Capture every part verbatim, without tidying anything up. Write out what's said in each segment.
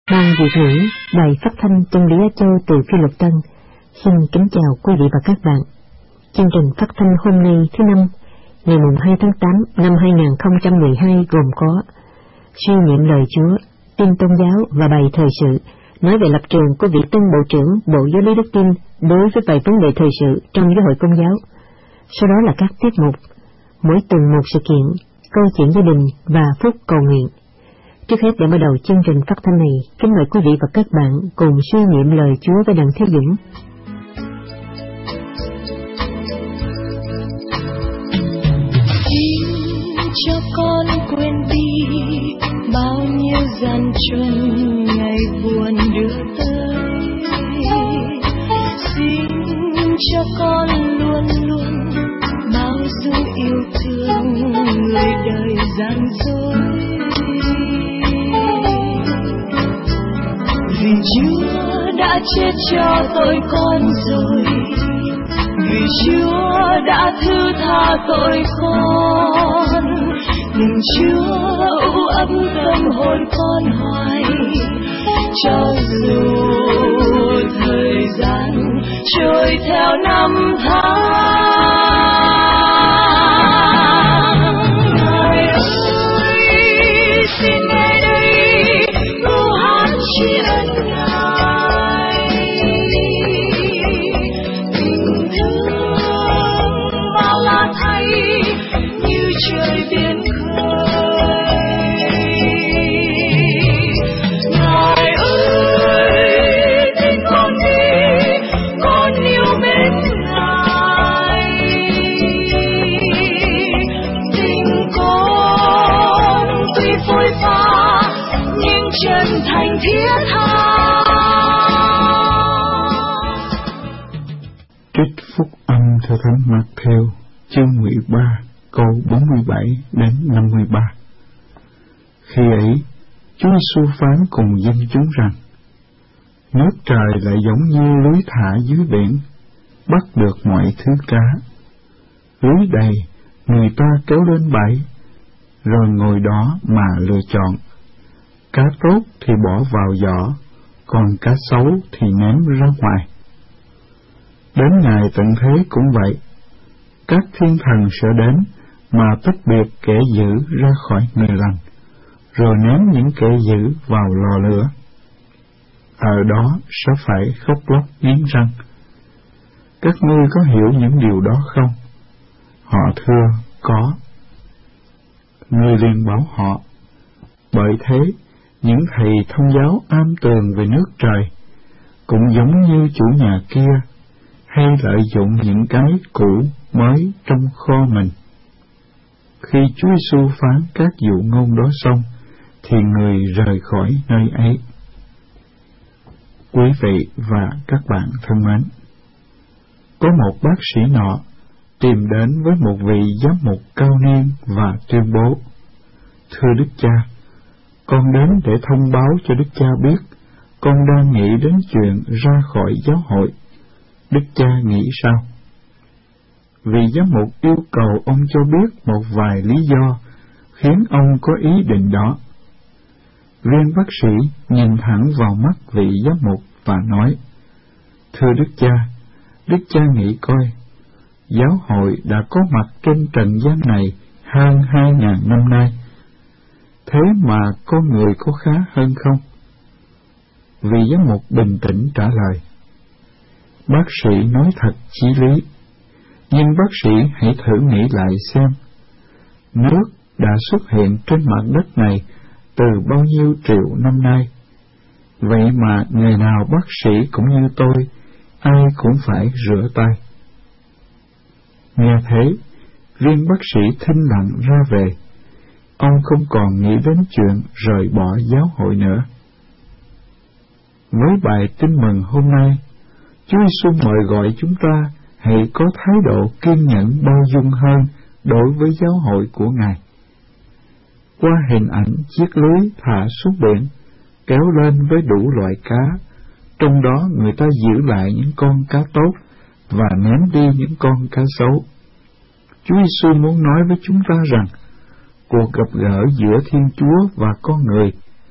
Ban Việt ngữ, Đài Phát thanh Chân lý Á Châu từ Phi Luật Tân, xin kính chào quý vị và các bạn. Chương trình phát thanh hôm nay thứ năm, ngày hai tháng tám năm hai nghìn không trăm mười hai gồm có suy nghiệm lời Chúa, tin tôn giáo và bài thời sự, nói về lập trường của vị tân bộ trưởng Bộ Giáo lý Đức tin đối với vài vấn đề thời sự trong giáo hội Công giáo. Sau đó là các tiết mục, mỗi tuần một sự kiện, câu chuyện gia đình và phút cầu nguyện. Trước hết, để mở đầu chương trình phát thanh này, kính mời quý vị và các bạn cùng suy nghiệm lời Chúa với Đặng Thế Dũng. Xin cho con quên đi bao nhiêu gian truân ngày buồn đưa tới. Xin cho con luôn luôn bao dung yêu thương người đời gian dối. Vì Chúa đã chết cho tôi con rồi, vì Chúa đã thứ tha tội con, nhưng Chúa ưu ấm tâm hồn con hoài. Cho dù thời gian trôi theo năm tháng, Ngài ơi xin nghe đây câu hát tri ân Ngài. Tình thương bao la thay như trời biển khơi. Ngài ơi tin con đi, con yêu mến Ngài. Tình con tuy phôi pha nhưng chân thành thiết tha. Trích phúc âm theo Thánh Mác-thêu chương mười ba câu bốn mươi bảy đến năm mươi ba. Khi ấy, Chúa Giêsu phán cùng dân chúng rằng: nước trời lại giống như lưới thả dưới biển, bắt được mọi thứ cá. Lưới đầy, người ta kéo lên bãi, rồi ngồi đó mà lựa chọn. Cá tốt thì bỏ vào giỏ, còn cá xấu thì ném ra ngoài. Đến ngày tận thế cũng vậy, các thiên thần sẽ đến mà tách biệt kẻ dữ ra khỏi người lành, rồi ném những kẻ dữ vào lò lửa. Ở đó sẽ phải khóc lóc nghiến răng. Các ngươi có hiểu những điều đó không? Họ thưa, có. Ngươi liền bảo họ: bởi thế, những thầy thông giáo am tường về nước trời cũng giống như chủ nhà kia, hay lợi dụng những cái cũ mới trong kho mình. Khi Chúa Giêsu phán các dụ ngôn đó xong, thì người rời khỏi nơi ấy. Quý vị và các bạn thân mến, có một bác sĩ nọ tìm đến với một vị giám mục cao niên và tuyên bố: thưa Đức Cha, con đến để thông báo cho Đức Cha biết con đang nghĩ đến chuyện ra khỏi giáo hội. Đức Cha nghĩ sao? Vị giám mục yêu cầu ông cho biết một vài lý do khiến ông có ý định đó. Viên bác sĩ nhìn thẳng vào mắt vị giám mục và nói: thưa Đức Cha, Đức Cha nghĩ coi, giáo hội đã có mặt trên trần gian này hơn hai ngàn năm nay, thế mà con người có khá hơn không? Vị giám mục bình tĩnh trả lời: bác sĩ nói thật chí lý, nhưng bác sĩ hãy thử nghĩ lại xem, nước đã xuất hiện trên mặt đất này từ bao nhiêu triệu năm nay, vậy mà ngày nào bác sĩ cũng như tôi, ai cũng phải rửa tay. Nghe thế, viên bác sĩ thinh lặng ra về. Ông không còn nghĩ đến chuyện rời bỏ giáo hội nữa. Với bài tin mừng hôm nay, Chúa Giêsu mời gọi chúng ta hãy có thái độ kiên nhẫn bao dung hơn đối với giáo hội của Ngài. Qua hình ảnh chiếc lưới thả xuống biển, kéo lên với đủ loại cá, trong đó người ta giữ lại những con cá tốt và ném đi những con cá xấu. Chúa Giêsu muốn nói với chúng ta rằng cuộc gặp gỡ giữa Thiên Chúa và con người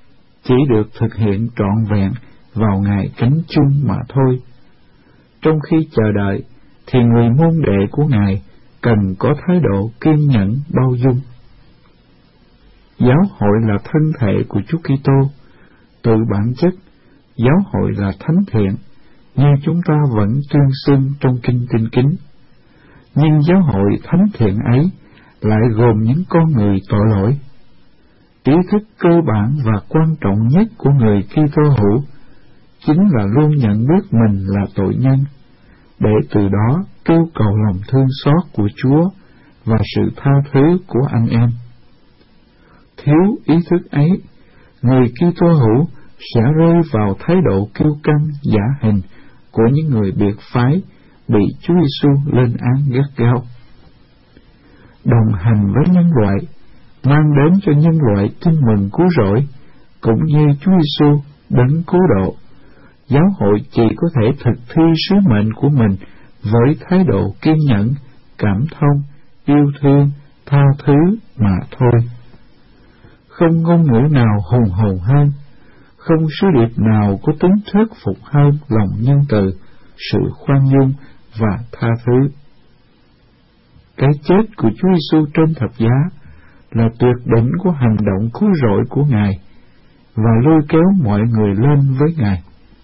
chỉ được thực hiện trọn vẹn vào ngày cánh chung mà thôi. Trong khi chờ đợi, thì người môn đệ của Ngài cần có thái độ kiên nhẫn bao dung. Giáo hội là thân thể của Chúa Kitô. Từ bản chất, giáo hội là thánh thiện, như chúng ta vẫn tuyên xưng trong Kinh Tin Kính. Nhưng giáo hội thánh thiện ấy lại gồm những con người tội lỗi. Ý thức cơ bản và quan trọng nhất của người Kitô hữu chính là luôn nhận biết mình là tội nhân, để từ đó kêu cầu lòng thương xót của Chúa và sự tha thứ của anh em. Thiếu ý thức ấy, người Kitô hữu sẽ rơi vào thái độ kiêu căng giả hình của những người biệt phái bị Chúa Giêsu lên án gắt gao. Đồng hành với nhân loại, mang đến cho nhân loại tin mừng cứu rỗi, cũng như Chúa Giêsu đấng cứu độ, giáo hội chỉ có thể thực thi sứ mệnh của mình với thái độ kiên nhẫn, cảm thông, yêu thương, tha thứ mà thôi. Không ngôn ngữ nào hùng hồn hơn, không sứ điệp nào có tính thuyết phục hơn lòng nhân từ, sự khoan dung và tha thứ. Cái chết của Chúa Giêsu trên thập giá là tuyệt đỉnh của hành động cứu rỗi của Ngài và lôi kéo mọi người lên với Ngài.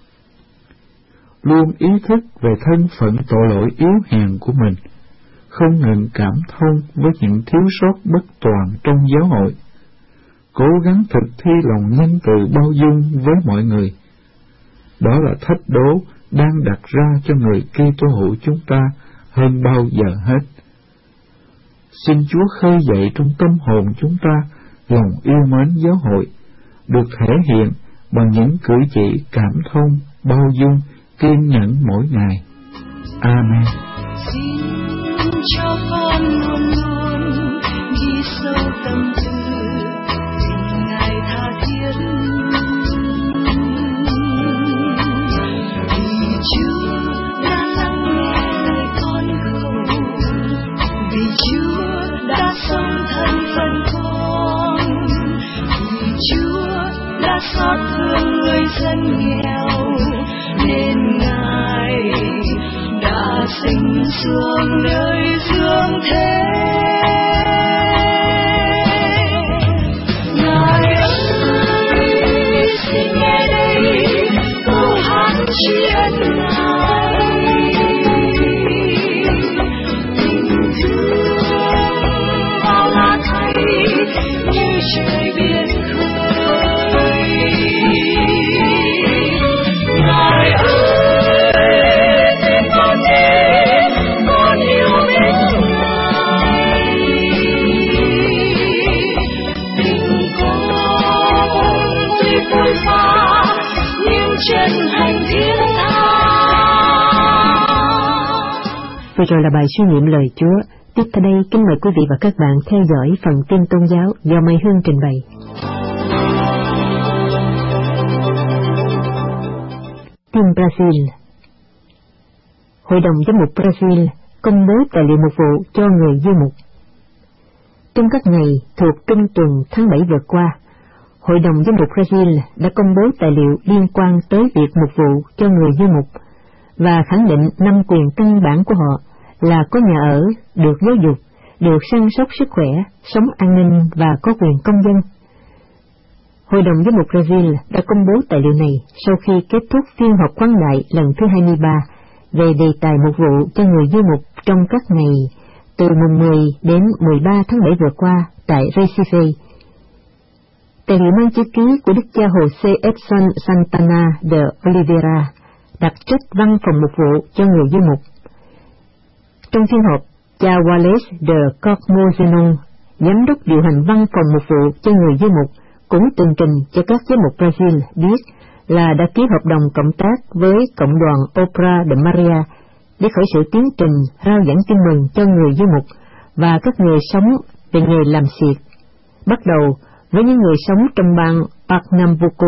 Luôn ý thức về thân phận tội lỗi yếu hèn của mình, không ngừng cảm thông với những thiếu sót bất toàn trong giáo hội, cố gắng thực thi lòng nhân từ bao dung với mọi người. Đó là thách đố đang đặt ra cho người Kitô hữu chúng ta hơn bao giờ hết. Xin Chúa khơi dậy trong tâm hồn chúng ta lòng yêu mến giáo hội, được thể hiện bằng những cử chỉ cảm thông, bao dung, kiên nhẫn mỗi ngày. Amen. Xin cho con luôn luôn ghi sâu tâm tư tình Ngài tha thiết, vì Chúa đã lắng nghe lời con cầu, vì Chúa đã sống thân phận con, vì Chúa đã xót thương người dân nghèo, nên Ngài đã sinh xuống nơi dương thế. Ngài ơi, xin nghe đây câu hát tri ân Ngài, tình thương bao la thay như trời biển khơi. Ngài ơi, xin con nghe, con yêu mến Ngài, tình con tuy phôi pha nhưng chân thành thiết tha. Vừa rồi là bài suy niệm lời Chúa. Tiếp theo đây, kính mời quý vị và các bạn theo dõi phần tin tôn giáo do Mai Hương trình bày. Tin Brazil. Hội đồng giám mục Brazil công bố tài liệu mục vụ cho người du mục. Trong các ngày thuộc trung tuần tháng bảy vừa qua, Hội đồng giám mục Brazil đã công bố tài liệu liên quan tới việc mục vụ cho người du mục và khẳng định năm quyền căn bản của họ là có nhà ở, được giáo dục, được săn sóc sức khỏe, sống an ninh và có quyền công dân. Hội đồng giám mục Brazil đã công bố tài liệu này sau khi kết thúc phiên họp khoáng đại lần thứ hai mươi ba về đề tài mục vụ cho người du mục trong các ngày từ mùng mười đến mười ba tháng bảy vừa qua tại Recife. Tài liệu mang chữ ký của Đức cha José Edson Santana de Oliveira, đặc trách văn phòng mục vụ cho người du mục. Trong phiên họp, cha Wallace de Cormozenon, giám đốc điều hành văn phòng mục vụ cho người du mục, cũng tường trình cho các giám mục Brazil biết là đã ký hợp đồng cộng tác với cộng đoàn Opera de Maria để khởi sự tiến trình rao giảng tin mừng cho người du mục và các người sống về nghề làm xiệt, bắt đầu với những người sống trong bang Pernambuco.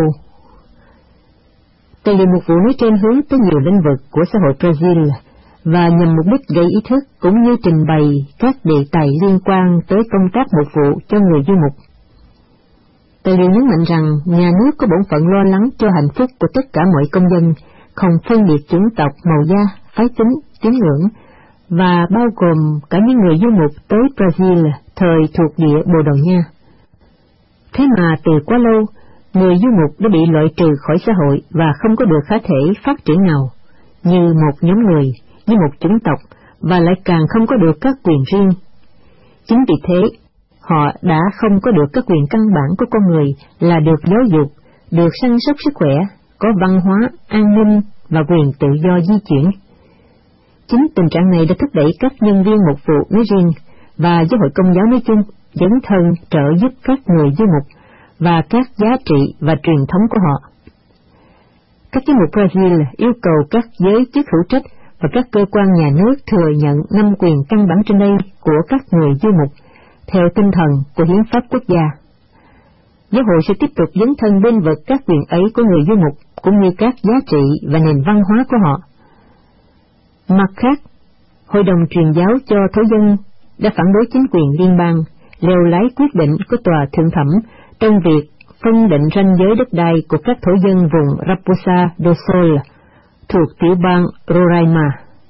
Tài liệu mục vụ nói trên hướng tới nhiều lĩnh vực của xã hội Brazil và nhằm mục đích gây ý thức cũng như trình bày các đề tài liên quan tới công tác mục vụ cho người du mục. Tài liệu nhấn mạnh rằng nhà nước có bổn phận lo lắng cho hạnh phúc của tất cả mọi công dân, không phân biệt chủng tộc, màu da, phái tính, tín ngưỡng, và bao gồm cả những người du mục tới Brazil thời thuộc địa Bồ Đào Nha. Thế mà từ quá lâu, người du mục đã bị loại trừ khỏi xã hội và không có được khả thể phát triển nào, như một nhóm người, như một chủng tộc, và lại càng không có được các quyền riêng. Chính vì thế, họ đã không có được các quyền căn bản của con người là được giáo dục, được săn sóc sức khỏe, có văn hóa, an ninh và quyền tự do di chuyển. Chính tình trạng này đã thúc đẩy các nhân viên mục vụ nói riêng và giáo hội Công giáo nói chung dấn thân trợ giúp các người du mục và các giá trị và truyền thống của họ. Các giám mục Brazil yêu cầu các giới chức hữu trách và các cơ quan nhà nước thừa nhận năm quyền căn bản trên đây của các người du mục theo tinh thần của hiến pháp quốc gia. Giáo hội sẽ tiếp tục dấn thân bên vực các quyền ấy của người du mục cũng như các giá trị và nền văn hóa của họ. Mặt khác, Hội đồng truyền giáo cho thổ dân đã phản đối chính quyền liên bang lèo lái quyết định của tòa thượng thẩm trong việc phân định ranh giới đất đai của các thổ dân vùng Raposa do Sol thuộc tiểu bang Roraima.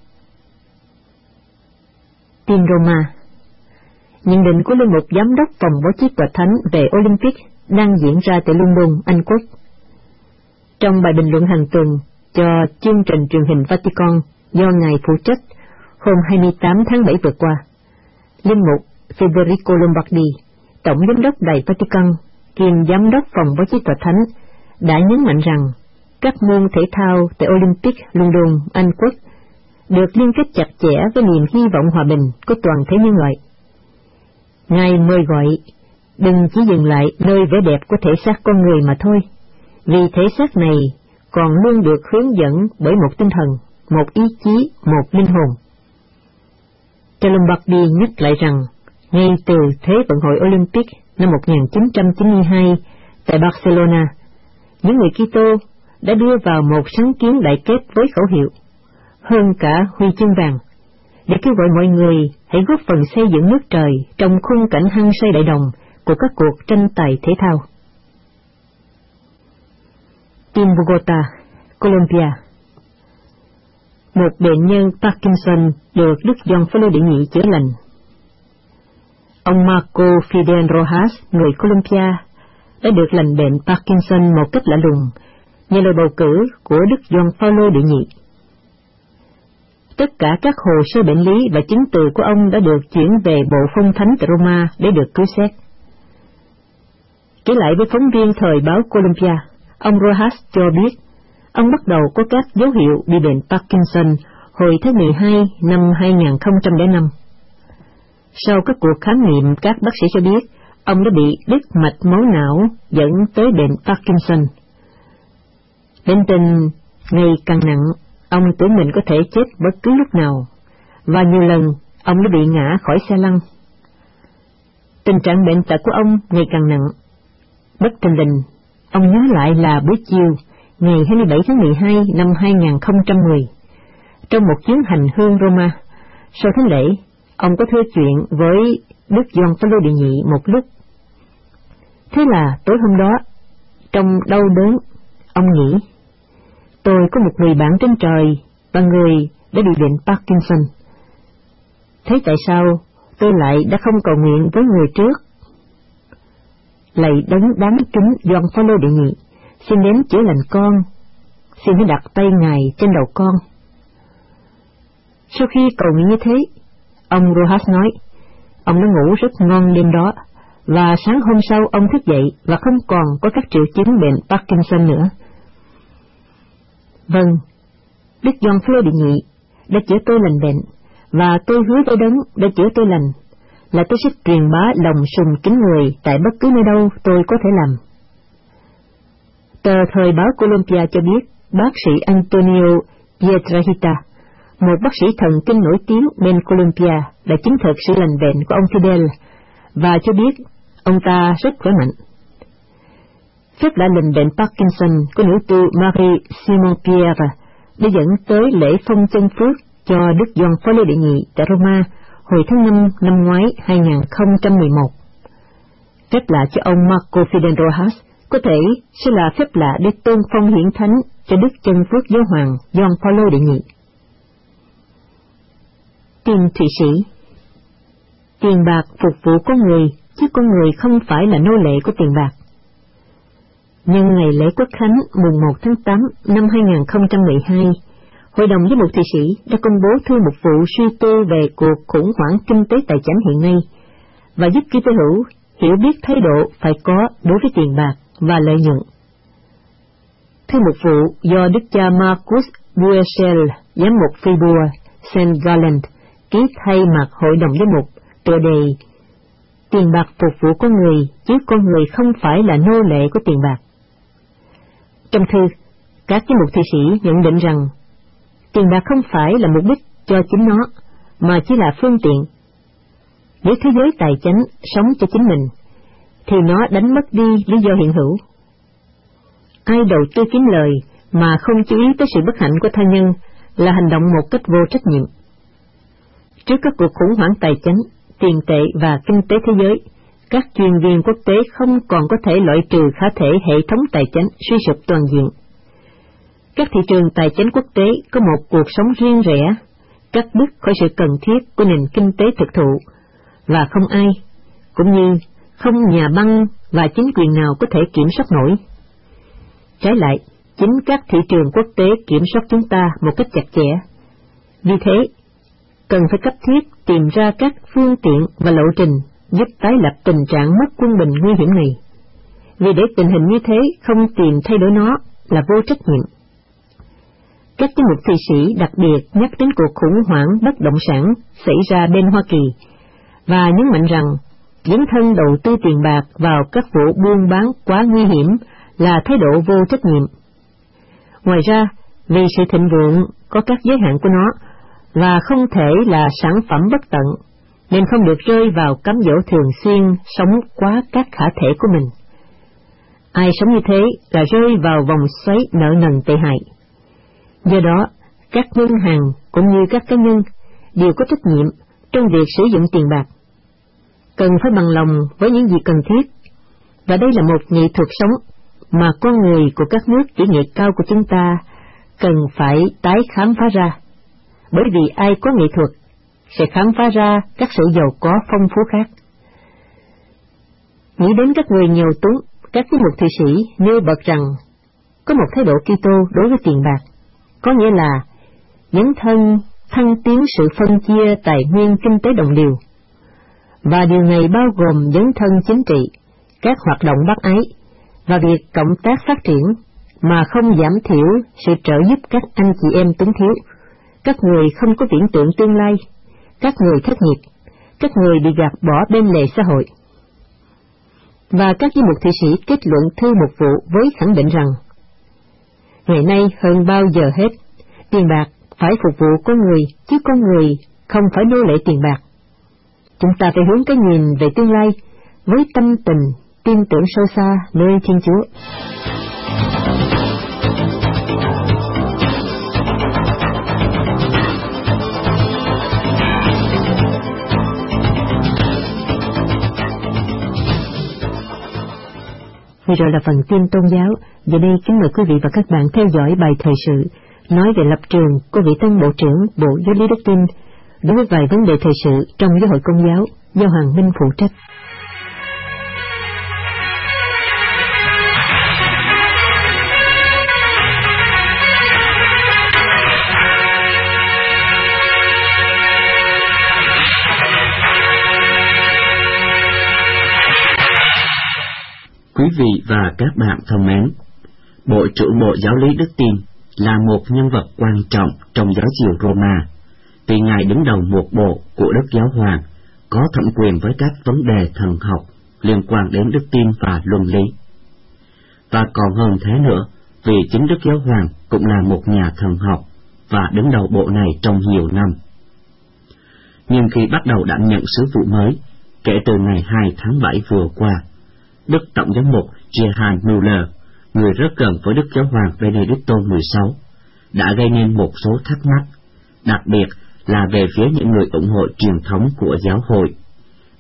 Tin Roma. Nhận định của linh mục giám đốc phòng báo chí tòa thánh về Olympic đang diễn ra tại London, Anh Quốc. Trong bài bình luận hàng tuần cho chương trình truyền hình Vatican do ngài phụ trách hôm hai mươi tám tháng bảy vừa qua, linh mục Federico Lombardi, tổng giám đốc đài Vatican kiêm giám đốc phòng báo chí tòa thánh, đã nhấn mạnh rằng các môn thể thao tại Olympic London, Anh Quốc được liên kết chặt chẽ với niềm hy vọng hòa bình của toàn thể nhân loại. Ngài mời gọi đừng chỉ dừng lại nơi vẻ đẹp của thể xác con người mà thôi, vì thể xác này còn luôn được hướng dẫn bởi một tinh thần, một ý chí, một linh hồn. Lombardi nhắc lại rằng, ngay từ Thế vận hội Olympic năm một nghìn chín trăm chín mươi hai tại Barcelona, những người Kitô đã đưa vào một sáng kiến đại kết với khẩu hiệu hơn cả huy chương vàng, để kêu gọi mọi người hãy góp phần xây dựng nước trời trong khung cảnh hăng say đại đồng của các cuộc tranh tài thể thao. Tin Bogota, Colombia. Một bệnh nhân Parkinson được Đức Gioan Phaolô đệ nhị chữa lành. Ông Marco Fidel Rojas, người Colombia, đã được lành bệnh Parkinson một cách lạ lùng nhờ lời bầu cử của Đức Gioan Phaolô đệ nhị. Tất cả các hồ sơ bệnh lý và chứng từ của ông đã được chuyển về Bộ Phong Thánh tại Roma để được cứu xét. Kể lại với phóng viên thời báo Colombia, ông Rojas cho biết ông bắt đầu có các dấu hiệu bị bệnh Parkinson hồi tháng mười hai năm hai nghìn không trăm lẻ năm. Sau các cuộc khám nghiệm, các bác sĩ cho biết ông đã bị đứt mạch máu não dẫn tới bệnh Parkinson. Bệnh tình ngày càng nặng, ông tưởng mình có thể chết bất cứ lúc nào, và nhiều lần ông đã bị ngã khỏi xe lăn. Tình trạng bệnh tật của ông ngày càng nặng. Bất thình lình, ông nhớ lại là buổi chiều ngày hai mươi bảy tháng mười hai năm hai nghìn không trăm mười, trong một chuyến hành hương Roma, sau thánh lễ, ông có thưa chuyện với Đức Gioan Phaolô đệ nhị một lúc. Thế là tối hôm đó, trong đau đớn, ông nghĩ, tôi có một người bạn trên trời và người đã bị bệnh Parkinson. Thế tại sao tôi lại đã không cầu nguyện với người trước? Lạy đấng đáng kính Gioan Phaolô đệ nhị, xin đến chữa lành con, xin hãy đặt tay ngài trên đầu con. Sau khi cầu nguyện như thế, ông Rojas nói, ông đã ngủ rất ngon đêm đó, và sáng hôm sau ông thức dậy và không còn có các triệu chứng bệnh Parkinson nữa. Vâng, Đức Gioan Phaolô đệ nhị đã chữa tôi lành bệnh, và tôi hứa với đấng đã chữa tôi lành là tôi sẽ truyền bá lòng sùng kính người tại bất cứ nơi đâu tôi có thể làm. Tờ thời báo Colombia cho biết bác sĩ Antonio Piedrahita, một bác sĩ thần kinh nổi tiếng bên Colombia, đã chứng thực sự lành bệnh của ông Fidel và cho biết ông ta rất khỏe mạnh. Phép lạ lành bệnh Parkinson của nữ tu Marie Simon Pierre đã dẫn tới lễ phong chân phước cho Đức Gioan Phaolô đệ nhị tại Roma hồi tháng năm năm ngoái hai nghìn không trăm mười một. Phép lạ cho ông Marco Fidel Rojas có thể sẽ là phép lạ để tôn phong hiển thánh cho Đức Chân Phước Giáo hoàng Gioan Paulo đệ nhị. Tiền Thụy Sĩ. Tiền bạc phục vụ con người, chứ con người không phải là nô lệ của tiền bạc. Nhân ngày lễ Quốc khánh mùng một tháng tám năm hai nghìn không trăm mười hai, Hội đồng Giám mục Thụy Sĩ đã công bố thư mục vụ suy tư về cuộc khủng hoảng kinh tế tài chính hiện nay và giúp Kitô hữu hiểu biết thái độ phải có đối với tiền bạc và lợi nhuận. Thư mục vụ do Đức cha Marcus Buesel, giám mục Fribourg, Saint Gallen ký thay mặt Hội đồng Giám mục, tựa đề Tiền bạc phục vụ con người, chứ con người không phải là nô lệ của tiền bạc. Trong thư, các giám mục Thụy Sĩ nhận định rằng tiền bạc không phải là mục đích cho chính nó, mà chỉ là phương tiện. Để thế giới tài chánh sống cho chính mình, thì nó đánh mất đi lý do hiện hữu. Ai đầu tư kiếm lời mà không chú ý tới sự bất hạnh của tha nhân là hành động một cách vô trách nhiệm. Trước các cuộc khủng hoảng tài chánh, tiền tệ và kinh tế thế giới, các chuyên viên quốc tế không còn có thể loại trừ khả thể hệ thống tài chánh suy sụp toàn diện. Các thị trường tài chánh quốc tế có một cuộc sống riêng rẽ, cắt đứt khỏi sự cần thiết của nền kinh tế thực thụ, và không ai, cũng như không nhà băng và chính quyền nào có thể kiểm soát nổi. Trái lại, chính các thị trường quốc tế kiểm soát chúng ta một cách chặt chẽ. Vì thế, cần phải cấp thiết tìm ra các phương tiện và lộ trình giúp tái lập tình trạng mất quân bình nguy hiểm này. Vì để tình hình như thế không tìm thay đổi nó là vô trách nhiệm. Các giám mục Thụy Sĩ đặc biệt nhắc đến cuộc khủng hoảng bất động sản xảy ra bên Hoa Kỳ và nhấn mạnh rằng dấn thân đầu tư tiền bạc vào các vụ buôn bán quá nguy hiểm là thái độ vô trách nhiệm. Ngoài ra, vì sự thịnh vượng có các giới hạn của nó và không thể là sản phẩm bất tận, nên không được rơi vào cám dỗ thường xuyên sống quá các khả thể của mình. Ai sống như thế là rơi vào vòng xoáy nợ nần tệ hại. Do đó, các ngân hàng cũng như các cá nhân đều có trách nhiệm trong việc sử dụng tiền bạc. Cần phải bằng lòng với những gì cần thiết, và đây là một nghệ thuật sống mà con người của các nước kỹ nghệ cao của chúng ta cần phải tái khám phá ra, bởi vì ai có nghệ thuật sẽ khám phá ra các sự giàu có phong phú khác. Nghĩ đến các người nghèo túng, các giám mục Thụy Sĩ nêu bật rằng có một thái độ Kitô đối với tiền bạc, có nghĩa là dấn thân thăng tiến sự phân chia tài nguyên kinh tế đồng đều, và điều này bao gồm dấn thân chính trị, các hoạt động bác ái và việc cộng tác phát triển, mà không giảm thiểu sự trợ giúp các anh chị em túng thiếu, các người không có viễn tượng tương lai, các người thất nghiệp, các người bị gạt bỏ bên lề xã hội. Và các giám mục Thụy Sĩ kết luận thư mục vụ với khẳng định rằng ngày nay hơn bao giờ hết, tiền bạc phải phục vụ con người, chứ con người không phải nô lệ tiền bạc. Chúng ta phải hướng cái nhìn về tương lai với tâm tình, tin tưởng sâu xa nơi Thiên Chúa. Vừa rồi là phần tin tôn giáo. Giờ đây kính mời quý vị và các bạn theo dõi bài thời sự nói về lập trường của vị tân Bộ trưởng Bộ Giáo lý Đức Tin đối với vài vấn đề thời sự trong giáo hội Công giáo do Hoàng Minh phụ trách. Quý vị và các bạn thân mến, Bộ trưởng Bộ Giáo lý Đức Tin là một nhân vật quan trọng trong giáo triều Roma, vì Ngài đứng đầu một bộ của Đức Giáo Hoàng, có thẩm quyền với các vấn đề thần học liên quan đến đức tin và luân lý. Và còn hơn thế nữa, vì chính Đức Giáo Hoàng cũng là một nhà thần học và đứng đầu bộ này trong nhiều năm. Nhưng khi bắt đầu đảm nhận sứ vụ mới, kể từ ngày hai tháng bảy vừa qua, Đức Tổng giám mục Gerhard Müller, người rất gần với Đức Giáo Hoàng Benedicto mười sáu, đã gây nên một số thắc mắc, đặc biệt là về phía những người ủng hộ truyền thống của giáo hội,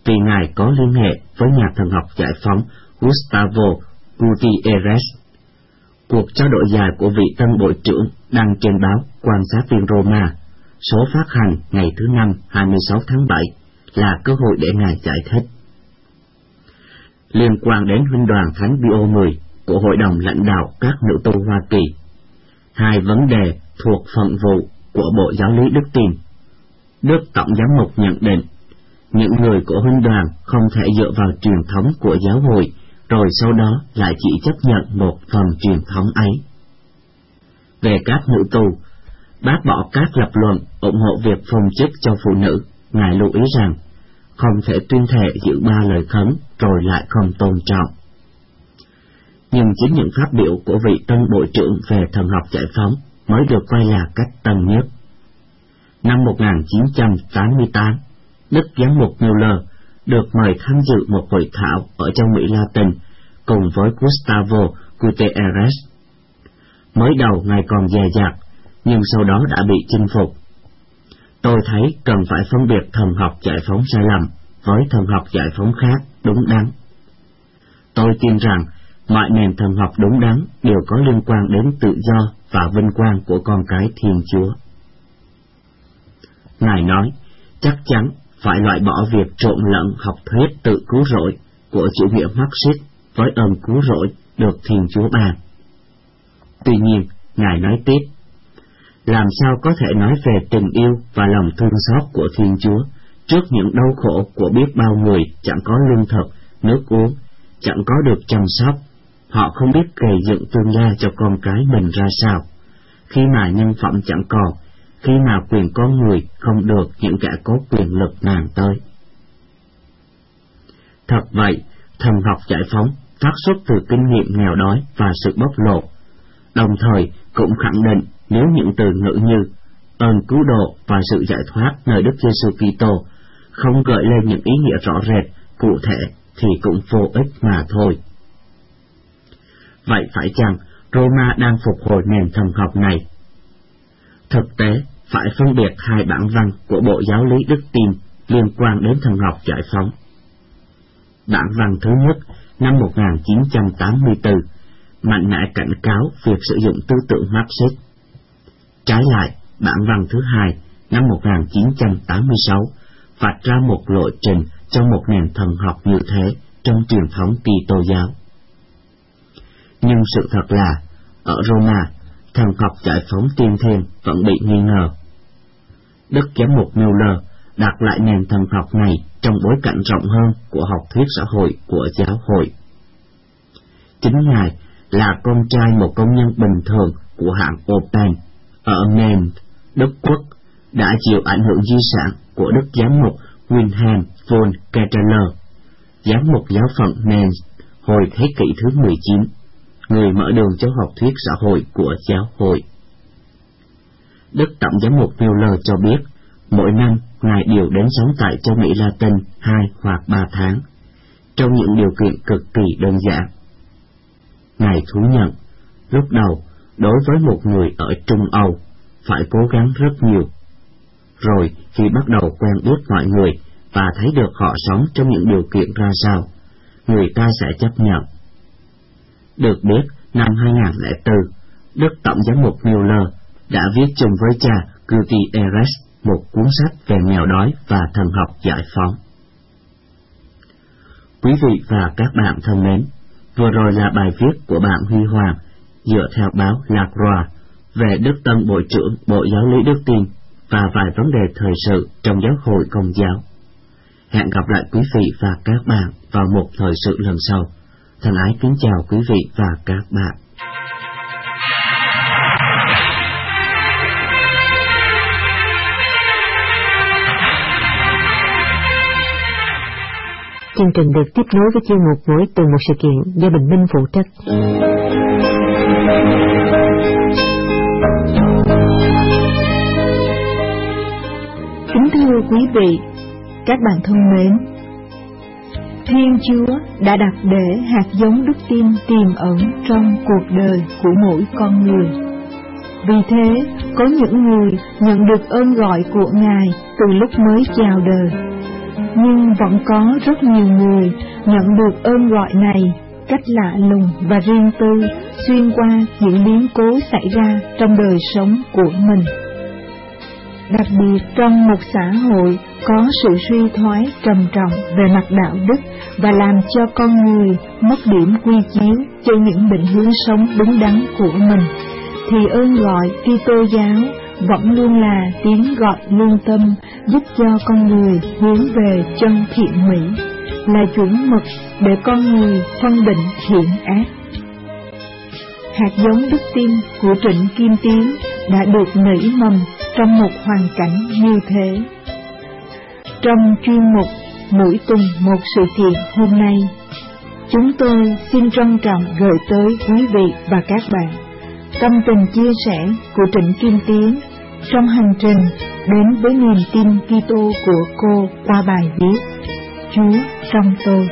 vì Ngài có liên hệ với nhà thần học giải phóng Gustavo Gutierrez. Cuộc trao đổi dài của vị tân bộ trưởng đăng trên báo Quan sát viên Roma, số phát hành ngày thứ Năm hai mươi sáu tháng bảy, là cơ hội để Ngài giải thích. Liên quan đến huynh đoàn Thánh Pio mười của Hội đồng lãnh đạo các nữ tu Hoa Kỳ, hai vấn đề thuộc phận vụ của Bộ Giáo lý Đức Tin. Đức Tổng Giám mục nhận định, những người của huynh đoàn không thể dựa vào truyền thống của giáo hội, rồi sau đó lại chỉ chấp nhận một phần truyền thống ấy. Về các nữ tu, bác bỏ các lập luận ủng hộ việc phong chức cho phụ nữ. Ngài lưu ý rằng, không thể tuyên thệ giữ ba lời khấn rồi lại không tôn trọng. Nhưng chính những phát biểu của vị tân bộ trưởng về thần học giải phóng mới được coi là cách tân nhất. Năm một nghìn chín trăm tám mươi tám, Đức Giám mục Mueller được mời tham dự một hội thảo ở trong Mỹ Latin cùng với Gustavo Gutierrez. Mới đầu Ngài còn dè dặt, nhưng sau đó đã bị chinh phục. Tôi thấy cần phải phân biệt thần học giải phóng sai lầm với thần học giải phóng khác đúng đắn. Tôi tin rằng mọi nền thần học đúng đắn đều có liên quan đến tự do và vinh quang của con cái Thiên Chúa. Ngài nói, chắc chắn phải loại bỏ việc trộn lẫn học thuyết tự cứu rỗi của chủ nghĩa Marxist với ơn cứu rỗi được Thiên Chúa ban. Tuy nhiên, Ngài nói tiếp, làm sao có thể nói về tình yêu và lòng thương xót của Thiên Chúa trước những đau khổ của biết bao người chẳng có lương thực, nước uống, chẳng có được chăm sóc, họ không biết gây dựng tương lai cho con cái mình ra sao, khi mà nhân phẩm chẳng còn, khi mà quyền con người không được những kẻ có quyền lực nàng tới. Thật vậy, thần học giải phóng phát xuất từ kinh nghiệm nghèo đói và sự bóc lột, đồng thời cũng khẳng định nếu những từ ngữ như ơn cứu độ và sự giải thoát nơi Đức Giêsu Kitô không gợi lên những ý nghĩa rõ rệt, cụ thể thì cũng vô ích mà thôi. Vậy phải chăng Roma đang phục hồi nền thần học này? Thực tế, phải phân biệt hai bản văn của Bộ Giáo lý Đức Tin liên quan đến thần học giải phóng. Bản văn thứ nhất, năm một nghìn chín trăm tám mươi tư, mạnh mẽ cảnh cáo việc sử dụng tư tưởng Marxist. Trái lại, bản văn thứ hai, năm một nghìn chín trăm tám mươi sáu, vạch ra một lộ trình cho một nền thần học như thế trong truyền thống Kitô giáo. Nhưng sự thật là, ở Roma, thần học giải phóng tiên thiên vẫn bị nghi ngờ. Đức Giám mục Mueller đặt lại nền thần học này trong bối cảnh rộng hơn của học thuyết xã hội của giáo hội. Chính Ngài là con trai một công nhân bình thường của hãng Opel ở Mainz, Đức Quốc, đã chịu ảnh hưởng di sản của Đức Giám mục Wilhelm von Ketteler, giám mục giáo phận Mainz hồi thế kỷ thứ mười chín, người mở đường cho học thuyết xã hội của giáo hội. Đức Tổng Giám mục Mueller cho biết, mỗi năm Ngài điều đến sống tại châu Mỹ Latin hai hoặc ba tháng, trong những điều kiện cực kỳ đơn giản. Ngài thú nhận, lúc đầu, đối với một người ở Trung Âu, phải cố gắng rất nhiều. Rồi, khi bắt đầu quen biết mọi người và thấy được họ sống trong những điều kiện ra sao, người ta sẽ chấp nhận. Được biết, năm hai nghìn lẻ bốn, Đức Tổng Giám mục Mueller đã viết chung với cha Gutierrez một cuốn sách về nghèo đói và thần học giải phóng. Quý vị và các bạn thân mến, vừa rồi là bài viết của bạn Huy Hoàng dựa theo báo La Croix về Đức Tân Bộ trưởng Bộ Giáo lý Đức Tin và vài vấn đề thời sự trong giáo hội Công giáo. Hẹn gặp lại quý vị và các bạn vào một thời sự lần sau. Thân ái kính chào quý vị và các bạn. Chương trình được tiếp nối với chuyên mục mỗi tuần một sự kiện do Bình Minh phụ trách. Kính thưa quý vị, các bạn thân mến, Thiên Chúa đã đặt để hạt giống đức tin tiềm ẩn trong cuộc đời của mỗi con người. Vì thế, có những người nhận được ơn gọi của Ngài từ lúc mới chào đời. Nhưng vẫn có rất nhiều người nhận được ơn gọi này cách lạ lùng và riêng tư xuyên qua những biến cố xảy ra trong đời sống của mình. Đặc biệt trong một xã hội có sự suy thoái trầm trọng về mặt đạo đức và làm cho con người mất điểm quy chiếu cho những định hướng sống đúng đắn của mình, thì ơn gọi Kitô giáo vẫn luôn là tiếng gọi lương tâm giúp cho con người hướng về chân thiện mỹ, là chuẩn mực để con người phân định thiện ác. Hạt giống đức tin của Trịnh Kim Tiến đã được nảy mầm trong một hoàn cảnh như thế. Trong chuyên mục Mỗi tuần một sự kiện hôm nay, chúng tôi xin trân trọng gửi tới quý vị và các bạn tâm tình chia sẻ của Trịnh Kim Tiến trong hành trình đến với niềm tin Kitô của cô qua bài viết Chúa trong tôi.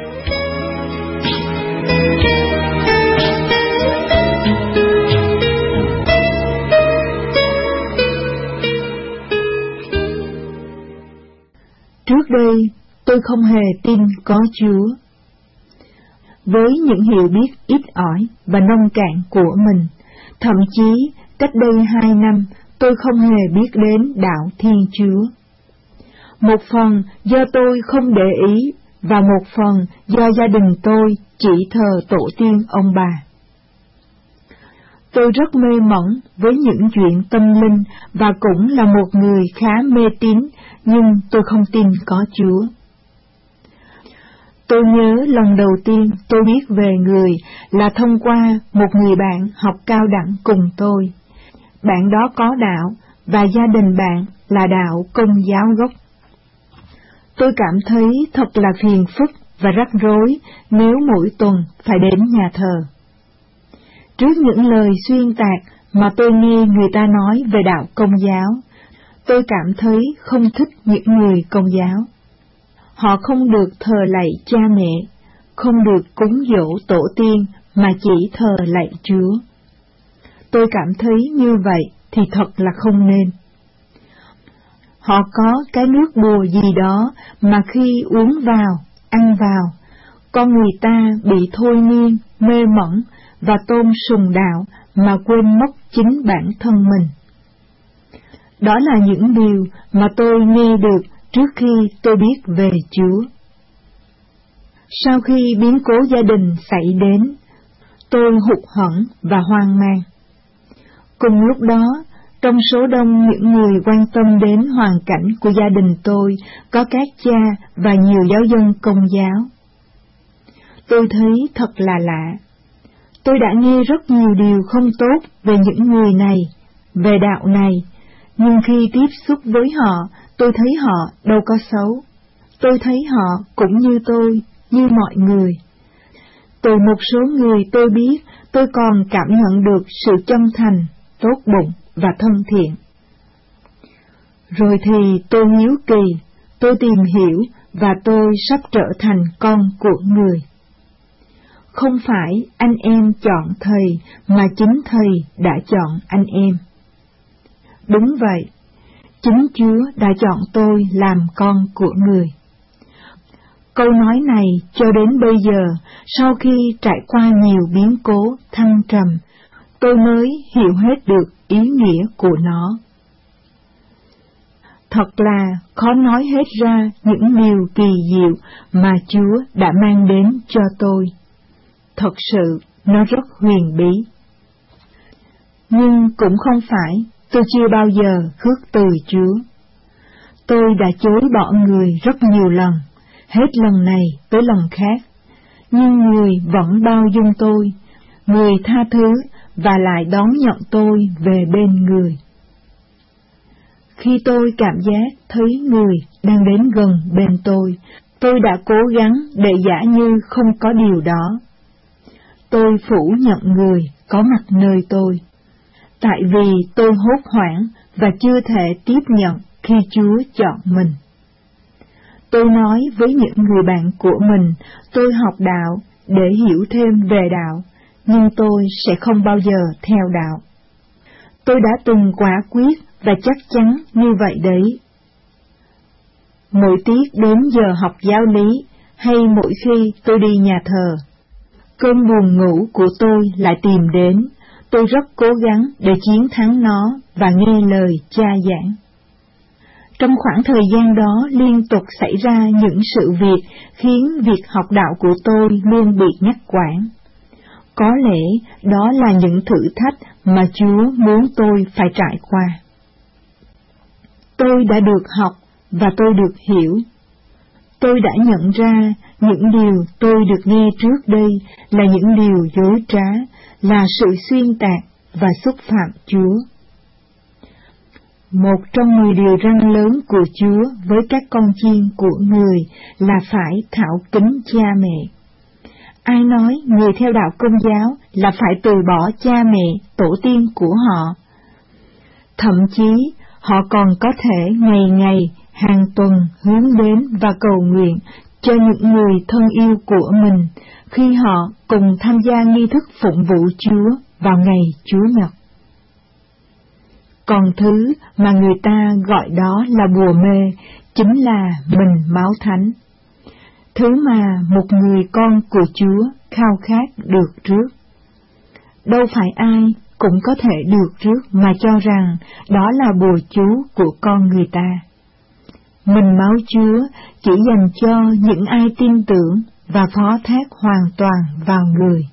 Trước đây, tôi không hề tin có Chúa. Với những hiểu biết ít ỏi và nông cạn của mình, thậm chí cách đây hai năm tôi không hề biết đến đạo Thiên Chúa. Một phần do tôi không để ý và một phần do gia đình tôi chỉ thờ tổ tiên ông bà. Tôi rất mê mẩn với những chuyện tâm linh và cũng là một người khá mê tín, nhưng tôi không tin có Chúa. Tôi nhớ lần đầu tiên tôi biết về người là thông qua một người bạn học cao đẳng cùng tôi. Bạn đó có đạo và gia đình bạn là đạo Công giáo gốc. Tôi cảm thấy thật là phiền phức và rắc rối nếu mỗi tuần phải đến nhà thờ. Trước những lời xuyên tạc mà tôi nghe người ta nói về đạo Công giáo, tôi cảm thấy không thích những người Công giáo. Họ không được thờ lạy cha mẹ, không được cúng dỗ tổ tiên mà chỉ thờ lạy Chúa. Tôi cảm thấy như vậy thì thật là không nên. Họ có cái nước bùa gì đó mà khi uống vào, ăn vào, con người ta bị thôi miên, mê mẩn và tôn sùng đạo mà quên mất chính bản thân mình. Đó là những điều mà tôi nghe được trước khi tôi biết về Chúa. Sau khi biến cố gia đình xảy đến, tôi hụt hẫng và hoang mang. Cùng lúc đó, trong số đông những người quan tâm đến hoàn cảnh của gia đình tôi có các cha và nhiều giáo dân Công giáo. Tôi thấy thật là lạ. Tôi đã nghe rất nhiều điều không tốt về những người này, về đạo này, nhưng khi tiếp xúc với họ, tôi thấy họ đâu có xấu. Tôi thấy họ cũng như tôi, như mọi người. Từ một số người tôi biết, tôi còn cảm nhận được sự chân thành, tốt bụng và thân thiện. Rồi thì tôi hiếu kỳ, tôi tìm hiểu và tôi sắp trở thành con của người. Không phải anh em chọn thầy, mà chính thầy đã chọn anh em. Đúng vậy, chính Chúa đã chọn tôi làm con của người. Câu nói này cho đến bây giờ, sau khi trải qua nhiều biến cố thăng trầm, tôi mới hiểu hết được ý nghĩa của nó. Thật là khó nói hết ra những điều kỳ diệu mà Chúa đã mang đến cho tôi. Thật sự, nó rất huyền bí. Nhưng cũng không phải tôi chưa bao giờ khước từ Chúa. Tôi đã chối bỏ người rất nhiều lần, hết lần này tới lần khác, nhưng người vẫn bao dung tôi, người tha thứ và lại đón nhận tôi về bên người. Khi tôi cảm giác thấy người đang đến gần bên tôi, tôi đã cố gắng để giả như không có điều đó. Tôi phủ nhận người có mặt nơi tôi, tại vì tôi hốt hoảng và chưa thể tiếp nhận khi Chúa chọn mình. Tôi nói với những người bạn của mình, tôi học đạo để hiểu thêm về đạo, nhưng tôi sẽ không bao giờ theo đạo. Tôi đã từng quả quyết và chắc chắn như vậy đấy. mỗi tiết đến giờ học giáo lý, hay mỗi khi tôi đi nhà thờ. Cơn buồn ngủ của tôi lại tìm đến, tôi rất cố gắng để chiến thắng nó và nghe lời cha giảng. Trong khoảng thời gian đó liên tục xảy ra những sự việc khiến việc học đạo của tôi luôn bị ngắt quãng. Có lẽ đó là những thử thách mà Chúa muốn tôi phải trải qua. Tôi đã được học và tôi được hiểu. Tôi đã nhận ra những điều tôi được nghe trước đây là những điều dối trá, là sự xuyên tạc và xúc phạm Chúa. Một trong mười điều răn lớn của Chúa với các con chiên của người là phải thảo kính cha mẹ. Ai nói người theo đạo Công giáo là phải từ bỏ cha mẹ, tổ tiên của họ? Thậm chí, họ còn có thể ngày ngày, hàng tuần hướng đến và cầu nguyện cho những người thân yêu của mình khi họ cùng tham gia nghi thức phụng vụ Chúa vào ngày Chúa Nhật. Còn thứ mà người ta gọi đó là bùa mê chính là mình máu thánh, thứ mà một người con của Chúa khao khát được trước. Đâu phải ai cũng có thể được trước mà cho rằng đó là bùa chú của con người ta. Mình máu Chúa chỉ dành cho những ai tin tưởng và phó thác hoàn toàn vào người.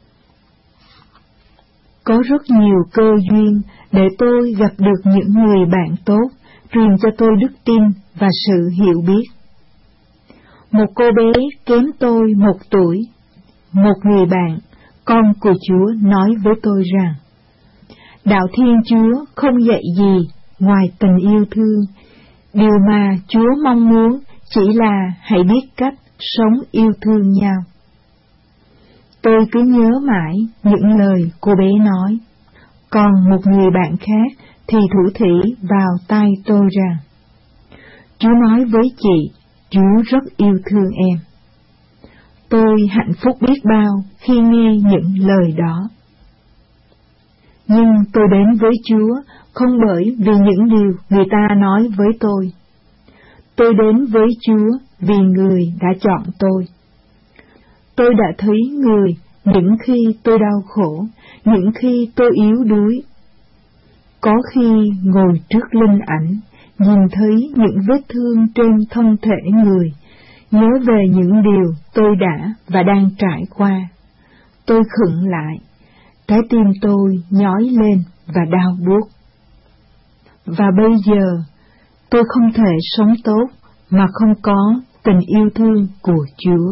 Có rất nhiều cơ duyên để tôi gặp được những người bạn tốt, truyền cho tôi đức tin và sự hiểu biết. Một cô bé kém tôi một tuổi, một người bạn, con của Chúa nói với tôi rằng, đạo Thiên Chúa không dạy gì ngoài tình yêu thương, điều mà Chúa mong muốn chỉ là hãy biết cách sống yêu thương nhau. Tôi cứ nhớ mãi những lời cô bé nói, còn một người bạn khác thì thủ thỉ vào tai tôi rằng, Chúa nói với chị, Chúa rất yêu thương em. Tôi hạnh phúc biết bao khi nghe những lời đó. Nhưng tôi đến với Chúa không bởi vì những điều người ta nói với tôi. Tôi đến với Chúa vì người đã chọn tôi. Tôi đã thấy người những khi tôi đau khổ, những khi tôi yếu đuối. Có khi ngồi trước linh ảnh, nhìn thấy những vết thương trên thân thể người, nhớ về những điều tôi đã và đang trải qua. Tôi khựng lại, trái tim tôi nhói lên và đau buốt. Và bây giờ, tôi không thể sống tốt mà không có tình yêu thương của Chúa.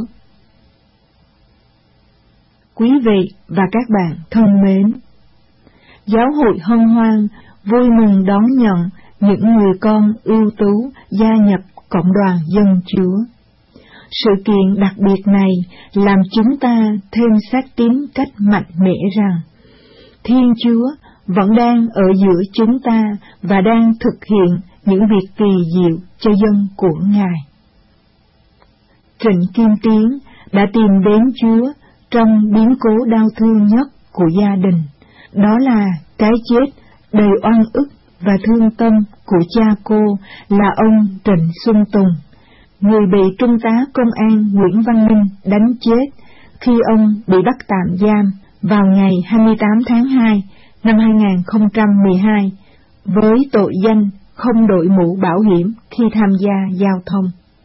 Quý vị và các bạn thân mến, Giáo hội Hân Hoan vui mừng đón nhận những người con ưu tú gia nhập cộng đoàn dân Chúa. Sự kiện đặc biệt này làm chúng ta thêm xác tín cách mạnh mẽ rằng Thiên Chúa vẫn đang ở giữa chúng ta và đang thực hiện những việc kỳ diệu cho dân của Ngài. Trịnh Kim Tiến đã tìm đến Chúa trong biến cố đau thương nhất của gia đình, đó là cái chết đầy oan ức và thương tâm của cha cô là ông Trịnh Xuân Tùng, người bị Trung tá Công an Nguyễn Văn Minh đánh chết khi ông bị bắt tạm giam vào ngày hai mươi tám tháng hai năm hai nghìn không trăm mười hai với tội danh không đội mũ bảo hiểm khi tham gia giao thông.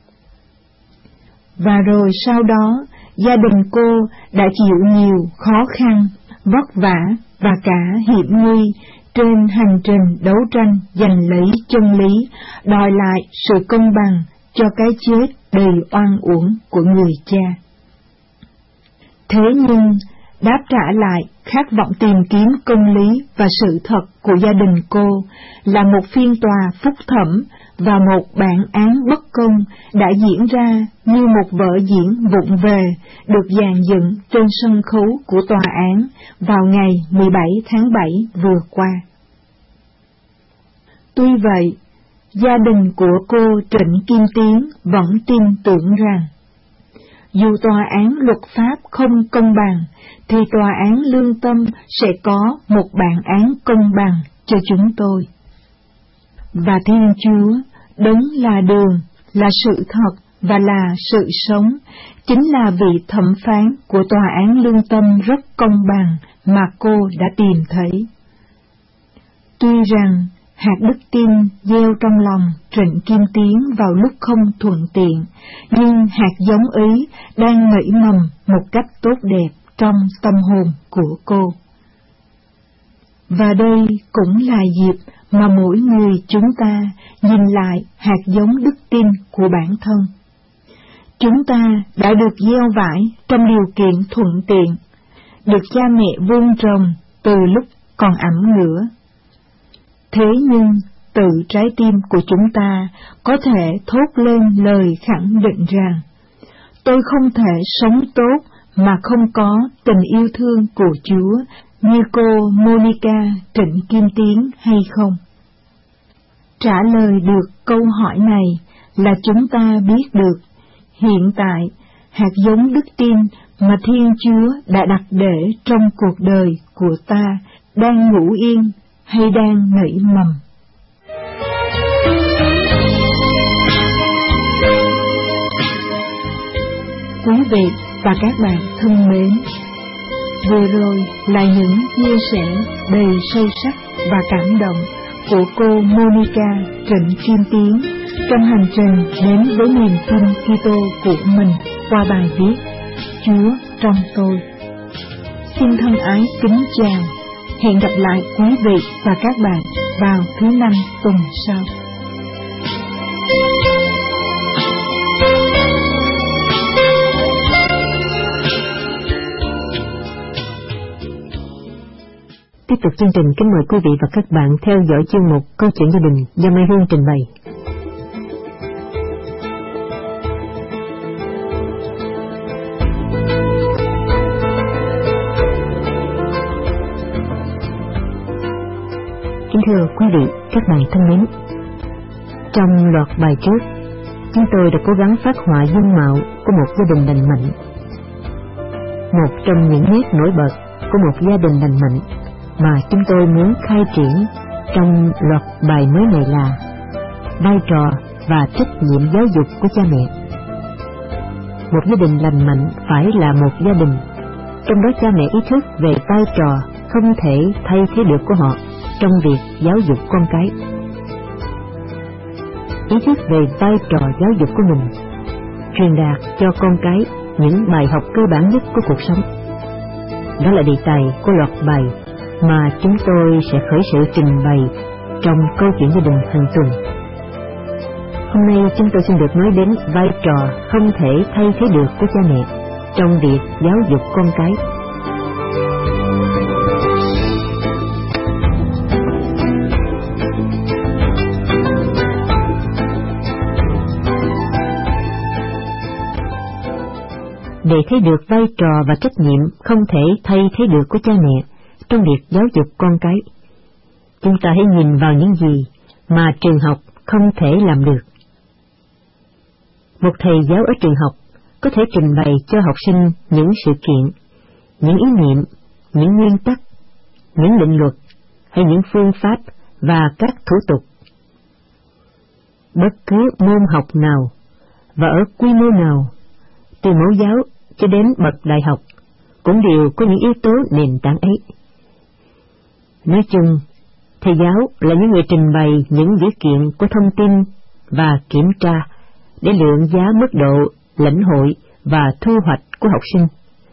Và rồi sau đó, gia đình cô đã chịu nhiều khó khăn, vất vả và cả hiểm nguy trên hành trình đấu tranh giành lấy chân lý, đòi lại sự công bằng cho cái chết đầy oan uổng của người cha. Thế nhưng, đáp trả lại khát vọng tìm kiếm công lý và sự thật của gia đình cô là một phiên tòa phúc thẩm và một bản án bất công đã diễn ra như một vở diễn vụng về được dàn dựng trên sân khấu của tòa án vào ngày mười bảy tháng bảy vừa qua. Tuy vậy, gia đình của cô Trịnh Kim Tiến vẫn tin tưởng rằng dù tòa án luật pháp không công bằng, thì tòa án lương tâm sẽ có một bản án công bằng cho chúng tôi. Và Thiên Chúa, đấng là đường, là sự thật và là sự sống, chính là vị thẩm phán của tòa án lương tâm rất công bằng mà cô đã tìm thấy. Tuy rằng hạt đức tin gieo trong lòng Trịnh Kim Tiến vào lúc không thuận tiện, nhưng hạt giống ấy đang nảy mầm một cách tốt đẹp trong tâm hồn của cô. Và đây cũng là dịp mà mỗi người chúng ta nhìn lại hạt giống đức tin của bản thân. Chúng ta đã được gieo vải trong điều kiện thuận tiện, được cha mẹ vun trồng từ lúc còn ẩm ngửa. Thế nhưng từ trái tim của chúng ta có thể thốt lên lời khẳng định rằng tôi không thể sống tốt mà không có tình yêu thương của Chúa như cô Monica Trịnh Kim Tiến hay không? Trả lời được câu hỏi này là chúng ta biết được hiện tại hạt giống đức tin mà Thiên Chúa đã đặt để trong cuộc đời của ta đang ngủ yên hay đang nảy mầm. Quý vị và các bạn thân mến, vừa rồi là những chia sẻ đầy sâu sắc và cảm động của cô Monica Trịnh Kim Tiến trong hành trình đến với niềm tin Kitô của mình qua bài viết Chúa trong tôi. Xin thân ái kính chào, hẹn gặp lại quý vị và các bạn vào thứ năm tuần sau. Tiếp tục chương trình, kính mời quý vị và các bạn theo dõi chương mục Câu chuyện gia đình do Mai Hương trình bày. Kính thưa quý vị, các bạn thân mến, trong loạt bài trước, chúng tôi đã cố gắng phát họa dung mạo của một gia đình lành mạnh. Một trong những nét nổi bật của một gia đình lành mạnh mà chúng tôi muốn khai triển trong loạt bài mới này là vai trò và trách nhiệm giáo dục của cha mẹ. Một gia đình lành mạnh phải là một gia đình trong đó cha mẹ ý thức về vai trò không thể thay thế được của họ trong việc giáo dục con cái. Ý thức về vai trò giáo dục của mình truyền đạt cho con cái những bài học cơ bản nhất của cuộc sống. Đó là đề tài của loạt bài mà chúng tôi sẽ khởi sự trình bày trong câu chuyện gia đình hàng tuần. Hôm nay chúng tôi xin được nói đến vai trò không thể thay thế được của cha mẹ trong việc giáo dục con cái. Để thấy được vai trò và trách nhiệm không thể thay thế được của cha mẹ trong việc giáo dục con cái, chúng ta hãy nhìn vào những gì mà trường học không thể làm được. Một thầy giáo ở trường học có thể trình bày cho học sinh những sự kiện, những ý niệm, những nguyên tắc, những định luật hay những phương pháp và các thủ tục. Bất cứ môn học nào và ở quy mô nào, từ mẫu giáo cho đến bậc đại học, cũng đều có những yếu tố nền tảng ấy. Nói chung, thầy giáo là những người trình bày những dữ kiện của thông tin và kiểm tra để lượng giá mức độ lãnh hội và thu hoạch của học sinh.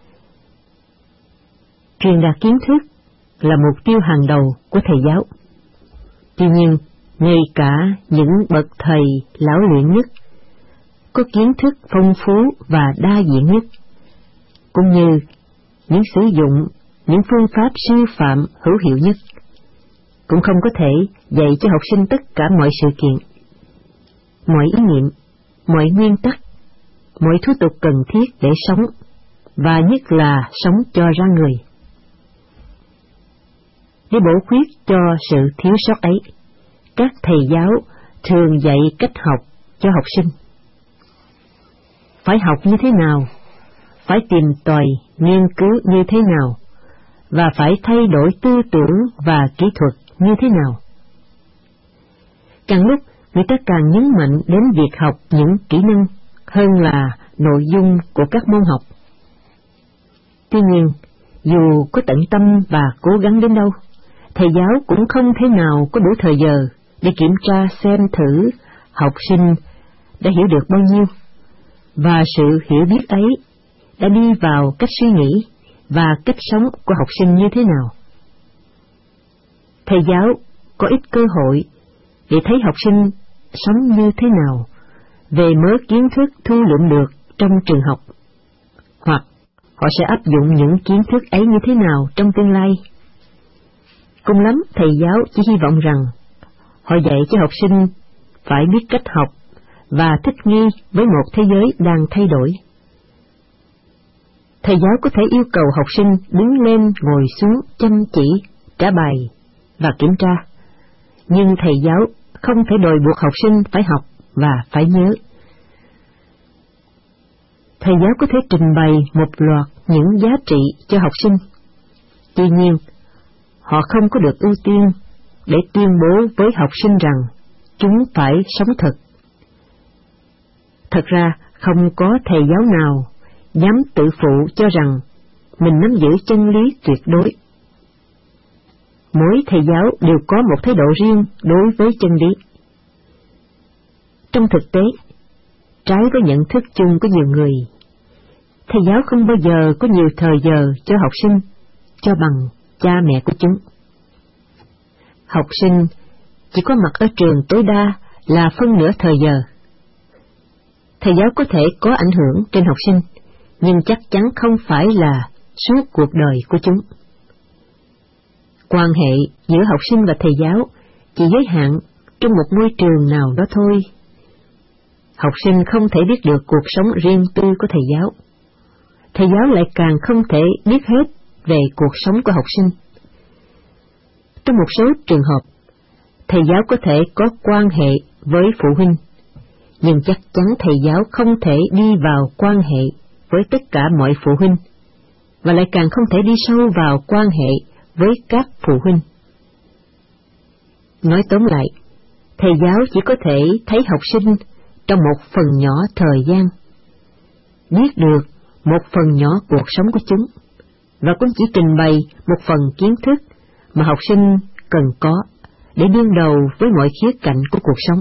Truyền đạt kiến thức là mục tiêu hàng đầu của thầy giáo. Tuy nhiên, ngay cả những bậc thầy lão luyện nhất, có kiến thức phong phú và đa diện nhất, cũng như những sử dụng những phương pháp sư phạm hữu hiệu nhất, cũng không có thể dạy cho học sinh tất cả mọi sự kiện, mọi ý niệm, mọi nguyên tắc, mọi thủ tục cần thiết để sống, và nhất là sống cho ra người. Để bổ khuyết cho sự thiếu sót ấy, các thầy giáo thường dạy cách học cho học sinh. Phải học như thế nào, phải tìm tòi, nghiên cứu như thế nào, và phải thay đổi tư tưởng và kỹ thuật như thế nào. Càng lúc người ta càng nhấn mạnh đến việc học những kỹ năng hơn là nội dung của các môn học. Tuy nhiên, dù có tận tâm và cố gắng đến đâu, thầy giáo cũng không thể nào có đủ thời giờ để kiểm tra xem thử học sinh đã hiểu được bao nhiêu, và sự hiểu biết ấy đã đi vào cách suy nghĩ và cách sống của học sinh như thế nào. Thầy giáo có ít cơ hội để thấy học sinh sống như thế nào về mớ kiến thức thu lượm được trong trường học, hoặc họ sẽ áp dụng những kiến thức ấy như thế nào trong tương lai. Cùng lắm, thầy giáo chỉ hy vọng rằng họ dạy cho học sinh phải biết cách học và thích nghi với một thế giới đang thay đổi. Thầy giáo có thể yêu cầu học sinh đứng lên, ngồi xuống, chăm chỉ, trả bài và kiểm tra, nhưng thầy giáo không thể đòi buộc học sinh phải học và phải nhớ. Thầy giáo có thể trình bày một loạt những giá trị cho học sinh, tuy nhiên, họ không có được ưu tiên để tuyên bố với học sinh rằng chúng phải sống thật. Thật ra, không có thầy giáo nào dám tự phụ cho rằng mình nắm giữ chân lý tuyệt đối. Mỗi thầy giáo đều có một thái độ riêng đối với chân lý. Trong thực tế, trái với nhận thức chung của nhiều người, thầy giáo không bao giờ có nhiều thời giờ cho học sinh cho bằng cha mẹ của chúng. Học sinh chỉ có mặt ở trường tối đa là phân nửa thời giờ. Thầy giáo có thể có ảnh hưởng trên học sinh, nhưng chắc chắn không phải là suốt cuộc đời của chúng. Quan hệ giữa học sinh và thầy giáo chỉ giới hạn trong một môi trường nào đó thôi. Học sinh không thể biết được cuộc sống riêng tư của thầy giáo. Thầy giáo lại càng không thể biết hết về cuộc sống của học sinh. Trong một số trường hợp, thầy giáo có thể có quan hệ với phụ huynh, nhưng chắc chắn thầy giáo không thể đi vào quan hệ với tất cả mọi phụ huynh, và lại càng không thể đi sâu vào quan hệ với các phụ huynh. Nói tóm lại, thầy giáo chỉ có thể thấy học sinh trong một phần nhỏ thời gian, biết được một phần nhỏ cuộc sống của chúng, và cũng chỉ trình bày một phần kiến thức mà học sinh cần có để đương đầu với mọi khía cạnh của cuộc sống.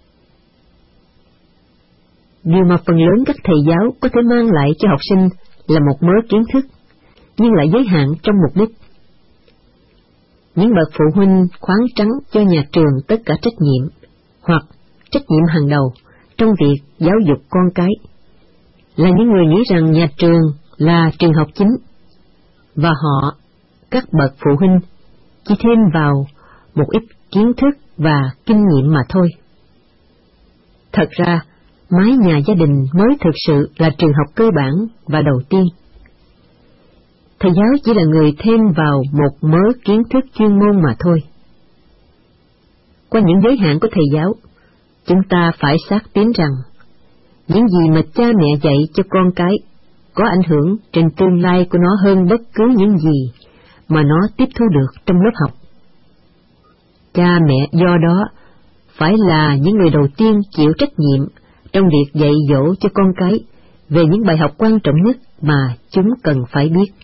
Điều mà phần lớn các thầy giáo có thể mang lại cho học sinh là một mớ kiến thức, nhưng lại giới hạn trong mục đích. Những bậc phụ huynh khoán trắng cho nhà trường tất cả trách nhiệm, hoặc trách nhiệm hàng đầu trong việc giáo dục con cái, là những người nghĩ rằng nhà trường là trường học chính, và họ, các bậc phụ huynh, chỉ thêm vào một ít kiến thức và kinh nghiệm mà thôi. Thật ra, mái nhà gia đình mới thực sự là trường học cơ bản và đầu tiên. Thầy giáo chỉ là người thêm vào một mớ kiến thức chuyên môn mà thôi. Qua những giới hạn của thầy giáo, chúng ta phải xác tín rằng những gì mà cha mẹ dạy cho con cái có ảnh hưởng trên tương lai của nó hơn bất cứ những gì mà nó tiếp thu được trong lớp học. Cha mẹ do đó phải là những người đầu tiên chịu trách nhiệm trong việc dạy dỗ cho con cái về những bài học quan trọng nhất mà chúng cần phải biết.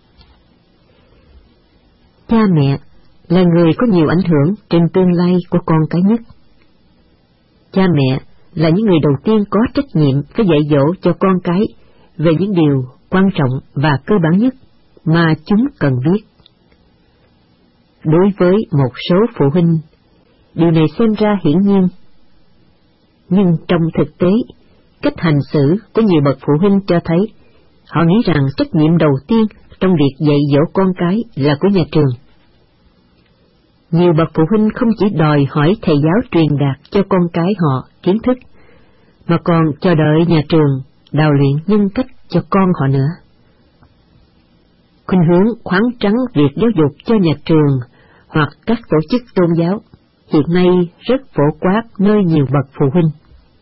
Cha mẹ là người có nhiều ảnh hưởng trên tương lai của con cái nhất. Cha mẹ là những người đầu tiên có trách nhiệm phải dạy dỗ cho con cái về những điều quan trọng và cơ bản nhất mà chúng cần biết. Đối với một số phụ huynh, điều này xem ra hiển nhiên. Nhưng trong thực tế, cách hành xử của nhiều bậc phụ huynh cho thấy họ nghĩ rằng trách nhiệm đầu tiên trong việc dạy dỗ con cái là của nhà trường. Nhiều bậc phụ huynh không chỉ đòi hỏi thầy giáo truyền đạt cho con cái họ kiến thức, mà còn chờ đợi nhà trường đào luyện nhân cách cho con họ nữa. Khuynh hướng khoán trắng việc giáo dục cho nhà trường hoặc các tổ chức tôn giáo hiện nay rất phổ quát nơi nhiều bậc phụ huynh.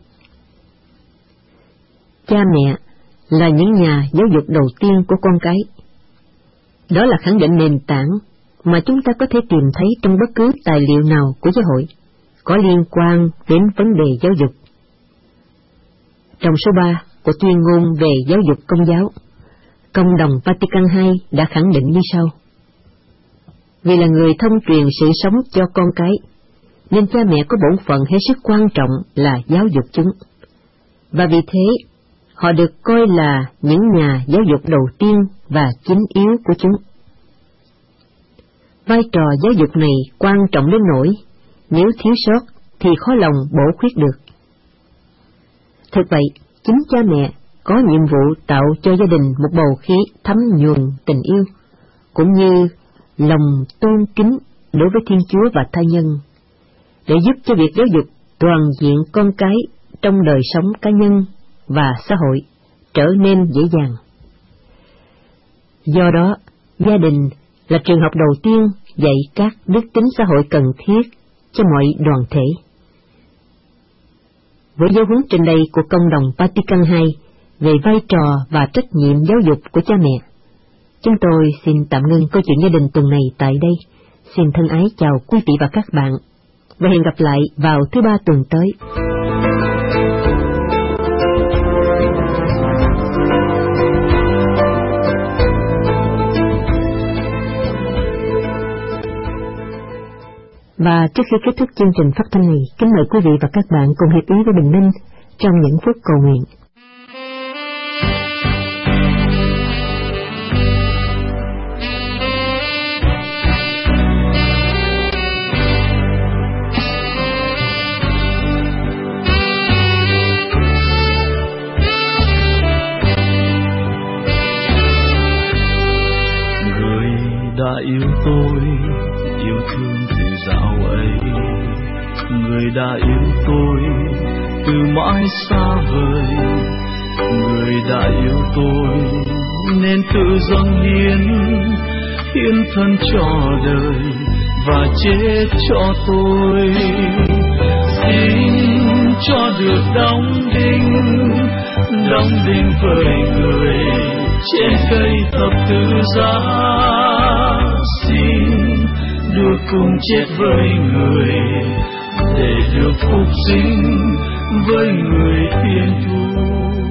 Cha mẹ là những nhà giáo dục đầu tiên của con cái. Đó là khẳng định nền tảng mà chúng ta có thể tìm thấy trong bất cứ tài liệu nào của giáo hội, có liên quan đến vấn đề giáo dục. Trong số ba của tuyên ngôn về giáo dục Công giáo, Công đồng Vatican hai đã khẳng định như sau: vì là người thông truyền sự sống cho con cái, nên cha mẹ có bổn phận hết sức quan trọng là giáo dục chúng, và vì thế họ được coi là những nhà giáo dục đầu tiên và chính yếu của chúng. Vai trò giáo dục này quan trọng đến nỗi nếu thiếu sót thì khó lòng bổ khuyết được. Thực vậy, chính cha mẹ có nhiệm vụ tạo cho gia đình một bầu khí thấm nhuần tình yêu, cũng như lòng tôn kính đối với Thiên Chúa và tha nhân, để giúp cho việc giáo dục toàn diện con cái trong đời sống cá nhân và xã hội trở nên dễ dàng. Do đó, gia đình là trường học đầu tiên dạy các đức tính xã hội cần thiết cho mọi đoàn thể. Với giáo huấn trên đây của Công đồng Vatican hai về vai trò và trách nhiệm giáo dục của cha mẹ, chúng tôi xin tạm ngưng câu chuyện gia đình tuần này tại đây. Xin thân ái chào quý vị và các bạn, và hẹn gặp lại vào thứ ba tuần tới. Và trước khi kết thúc chương trình phát thanh này, kính mời quý vị và các bạn cùng hiệp ý với Bình Minh trong những phút cầu nguyện. Người đã yêu tôi, yêu thương từ dạo ấy, người đã yêu tôi từ mãi xa vời, người đã yêu tôi nên tự dâng hiến, hiến thân cho đời và chết cho tôi. Xin cho được đóng đinh, đóng đinh với người trên cây thập tự giá. Xin được cùng chết với người để được phục sinh với người Thiên Chúa.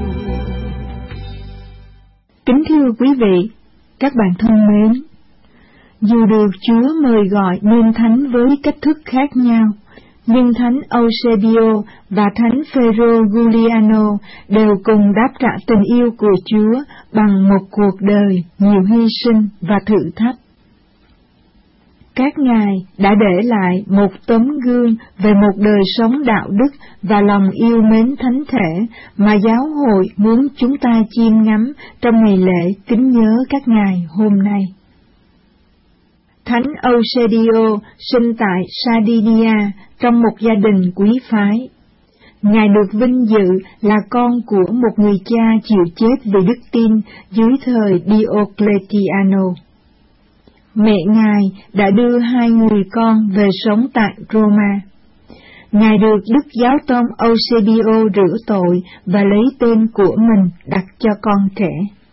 Kính thưa quý vị, các bạn thân mến, dù được Chúa mời gọi nên thánh với cách thức khác nhau, nhưng thánh Eusebio và thánh Phêrô Giuliano đều cùng đáp trả tình yêu của Chúa bằng một cuộc đời nhiều hy sinh và thử thách. Các ngài đã để lại một tấm gương về một đời sống đạo đức và lòng yêu mến thánh thể mà giáo hội muốn chúng ta chiêm ngắm trong ngày lễ kính nhớ các ngài hôm nay. Thánh Eusebio sinh tại Sardinia trong một gia đình quý phái. Ngài được vinh dự là con của một người cha chịu chết vì đức tin dưới thời Diocletiano. Mẹ Ngài đã đưa hai người con về sống tại Roma. Ngài được Đức Giáo tông Eusebio rửa tội và lấy tên của mình đặt cho con trẻ.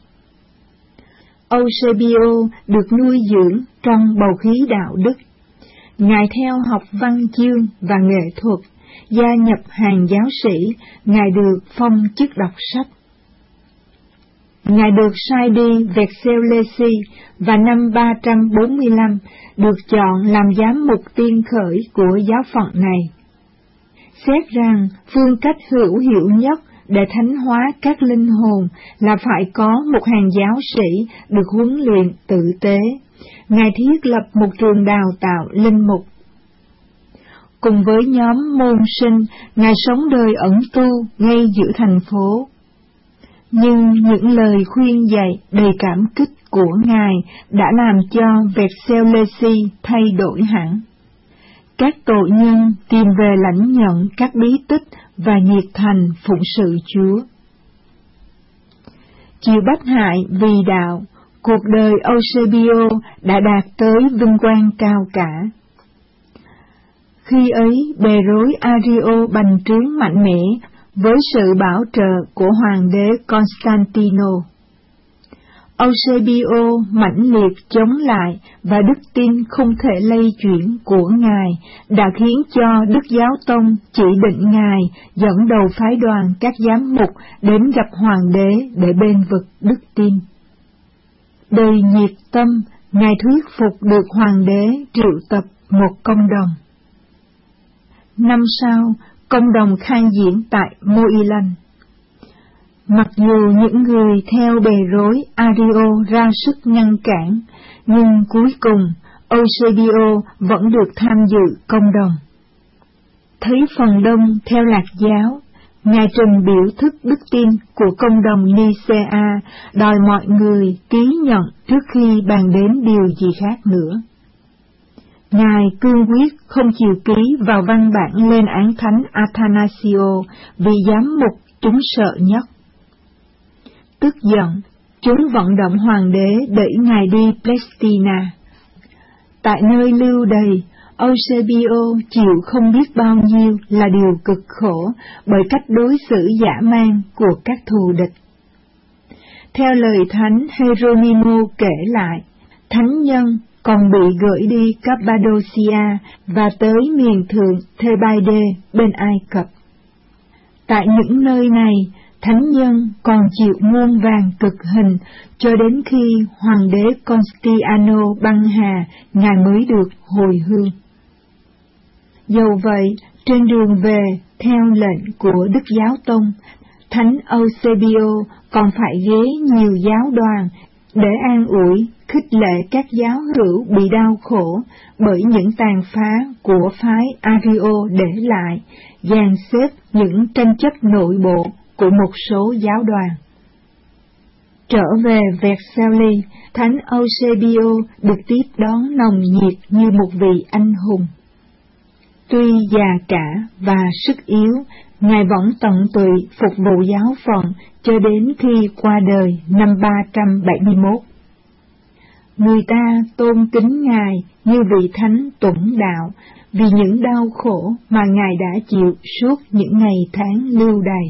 Eusebio được nuôi dưỡng trong bầu khí đạo đức. Ngài theo học văn chương và nghệ thuật, gia nhập hàng giáo sĩ, Ngài được phong chức đọc sách. Ngài được sai đi Vercelesi và năm ba trăm bốn mươi lăm được chọn làm giám mục tiên khởi của giáo phận này. Xét rằng phương cách hữu hiệu nhất để thánh hóa các linh hồn là phải có một hàng giáo sĩ được huấn luyện tử tế, Ngài thiết lập một trường đào tạo linh mục. Cùng với nhóm môn sinh, Ngài sống đời ẩn tu ngay giữa thành phố. Nhưng những lời khuyên dạy đầy cảm kích của Ngài đã làm cho Vercelesi thay đổi hẳn. Các tội nhân tìm về lãnh nhận các bí tích và nhiệt thành phụng sự Chúa. Chịu bắt hại vì đạo, cuộc đời Eusebio đã đạt tới vinh quang cao cả. Khi ấy, bè rối Ario bành trướng mạnh mẽ với sự bảo trợ của hoàng đế Constantino. Eusebio mãnh liệt chống lại và đức tin không thể lay chuyển của Ngài đã khiến cho Đức Giáo Tông chỉ định Ngài dẫn đầu phái đoàn các giám mục đến gặp Hoàng đế để bênh vực đức tin. Đầy nhiệt tâm, Ngài thuyết phục được Hoàng đế triệu tập một công đồng. Năm sau, công đồng khai diễn tại Moilan. Mặc dù những người theo bè rối Ario ra sức ngăn cản, nhưng cuối cùng Eusebio vẫn được tham dự công đồng. Thấy phần đông theo Lạc giáo, Ngài trình biểu thức đức tin của công đồng Nicea, đòi mọi người ký nhận trước khi bàn đến điều gì khác nữa. Ngài cương quyết không chịu ký vào văn bản lên án thánh Athanasio vì giám mục chúng sợ nhất. Tức giận, chúng vận động hoàng đế đẩy Ngài đi Palestina. Tại nơi lưu đày, Eusebio chịu không biết bao nhiêu là điều cực khổ bởi cách đối xử dã man của các thù địch. Theo lời thánh Hieronimo kể lại, thánh nhân còn bị gửi đi Cappadocia và tới miền thượng Thebaide bên Ai Cập. Tại những nơi này, thánh nhân còn chịu muôn vàn cực hình cho đến khi hoàng đế Constantino băng hà, Ngài mới được hồi hương. Dầu vậy, trên đường về, theo lệnh của Đức Giáo Tông, thánh Eusebio còn phải ghé nhiều giáo đoàn để an ủi, khích lệ các giáo hữu bị đau khổ bởi những tàn phá của phái Ario để lại, dàn xếp những tranh chấp nội bộ của một số giáo đoàn. Trở về Vercelli, thánh Eusebio được tiếp đón nồng nhiệt như một vị anh hùng. Tuy già cả và sức yếu, Ngài vẫn tận tụy phục vụ giáo phận cho đến khi qua đời năm ba trăm bảy mươi mốt. Người ta tôn kính Ngài như vị thánh tuẫn đạo vì những đau khổ mà Ngài đã chịu suốt những ngày tháng lưu đày.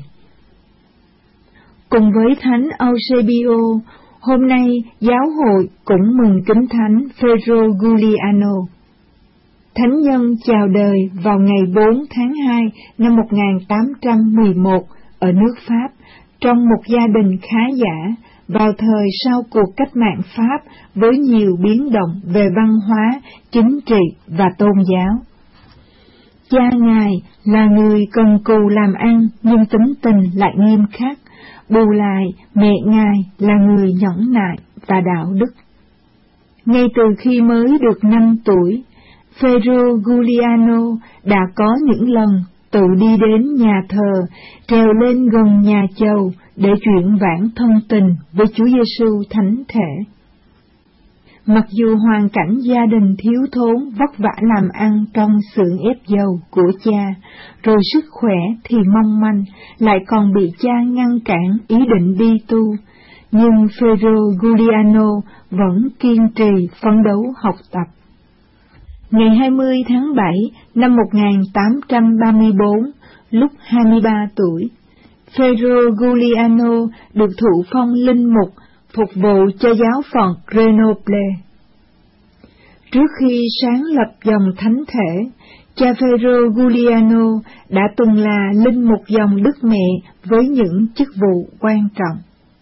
Cùng với thánh Eusebio, hôm nay giáo hội cũng mừng kính thánh Phêrô Giuliano. Thánh nhân chào đời vào ngày bốn tháng hai năm một nghìn tám trăm mười một ở nước Pháp, trong một gia đình khá giả, vào thời sau cuộc cách mạng Pháp với nhiều biến động về văn hóa, chính trị và tôn giáo. Cha Ngài là người cần cù làm ăn nhưng tính tình lại nghiêm khắc, bù lại mẹ Ngài là người nhẫn nại và đạo đức. Ngay từ khi mới được năm tuổi, Phêrô Giuliano đã có những lần tự đi đến nhà thờ, trèo lên gần nhà chầu để chuyển vãn thân tình với Chúa Giêsu thánh thể. Mặc dù hoàn cảnh gia đình thiếu thốn vất vả làm ăn trong xưởng ép dầu của cha, rồi sức khỏe thì mong manh, lại còn bị cha ngăn cản ý định đi tu, nhưng Phêrô Giuliano vẫn kiên trì phấn đấu học tập. Ngày hai mươi tháng bảy năm một nghìn tám trăm ba mươi bốn, lúc hai mươi ba tuổi, Phêrô Giuliano được thụ phong linh mục phục vụ cho giáo phận Grenoble. Trước khi sáng lập dòng thánh thể, cha Phêrô Giuliano đã từng là linh mục dòng Đức Mẹ với những chức vụ quan trọng.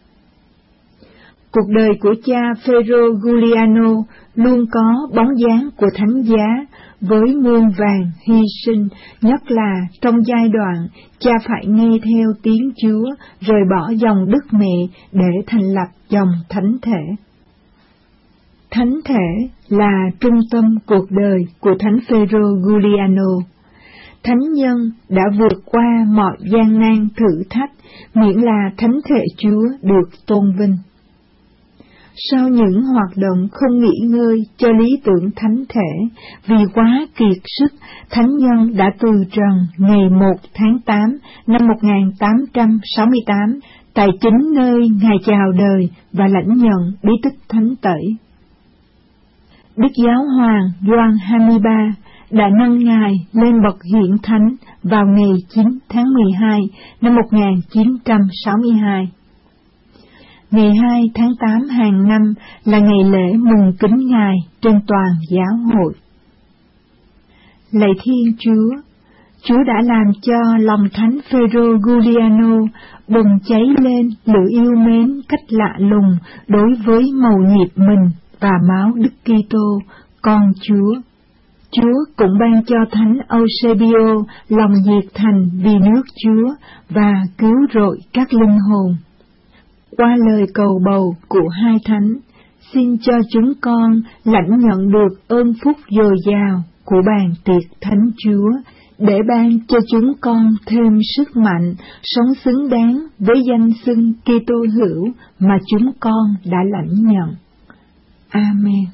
Cuộc đời của cha Phêrô Giuliano luôn có bóng dáng của thánh giá, với muôn vàn hy sinh, nhất là trong giai đoạn cha phải nghe theo tiếng Chúa, rời bỏ dòng Đức Mẹ để thành lập dòng thánh thể. Thánh thể là trung tâm cuộc đời của thánh Phêrô Giuliano. Thánh nhân đã vượt qua mọi gian nan thử thách, miễn là thánh thể Chúa được tôn vinh. Sau những hoạt động không nghỉ ngơi cho lý tưởng thánh thể, vì quá kiệt sức, thánh nhân đã từ trần ngày một tháng tám năm một nghìn tám trăm sáu mươi tám, tại chính nơi Ngài chào đời và lãnh nhận bí tích thánh tẩy. Đức Giáo hoàng Gioan hai mươi ba đã nâng Ngài lên bậc hiển thánh vào ngày chín tháng mười hai năm một nghìn chín trăm sáu mươi hai. Ngày hai tháng tám hàng năm là ngày lễ mừng kính Ngài trên toàn giáo hội. Lạy Thiên Chúa, Chúa đã làm cho lòng Thánh Phêrô Giuliano bùng cháy lên lửa yêu mến cách lạ lùng đối với mầu nhiệm mình và máu Đức Kitô, con Chúa. Chúa cũng ban cho Thánh Eusebio lòng nhiệt thành vì nước Chúa và cứu rỗi các linh hồn. Qua lời cầu bầu của hai thánh, xin cho chúng con lãnh nhận được ơn phúc dồi dào của bàn tiệc Thánh Chúa, để ban cho chúng con thêm sức mạnh sống xứng đáng với danh xưng Kitô hữu mà chúng con đã lãnh nhận. Amen.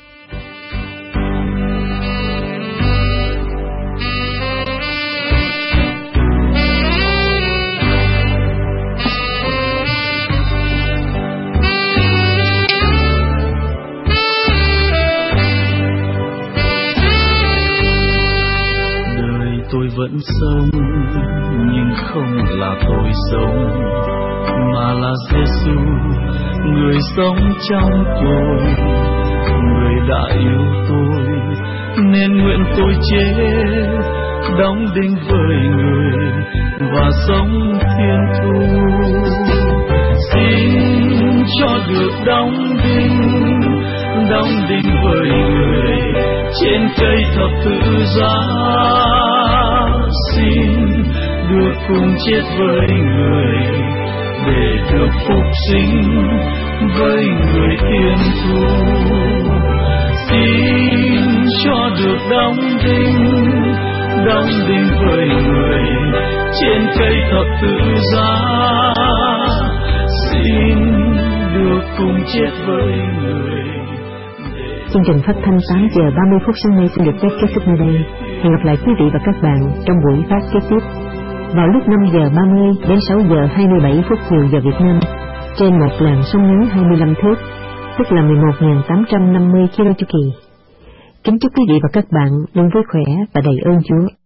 Tôi vẫn sống, nhưng không là tôi sống, mà là Giêsu, người sống trong tôi, người đã yêu tôi, nên nguyện tôi chết, đóng đinh với người và sống thiên thu. Xin cho được đóng đinh, đóng đinh với người trên cây thập tự giá. Xin được cùng chết với người để được phục sinh với người thiên thu. Xin cho được đóng đinh, đóng đinh với người trên cây thập tự giá. Xin được cùng chết với người. Chương trình phát thanh tám giờ ba mươi phút sáng nay xin được phép kết thúc nơi đây. Hẹn gặp lại quý vị và các bạn trong buổi phát kế tiếp vào lúc năm giờ ba mươi đến sáu giờ hai mươi bảy phút chiều giờ Việt Nam trên một làn sóng ngắn hai mươi lăm thước, tức là mười một nghìn tám trăm năm mươi ki lô chu kỳ. Kính chúc quý vị và các bạn luôn vui khỏe và đầy ơn Chúa.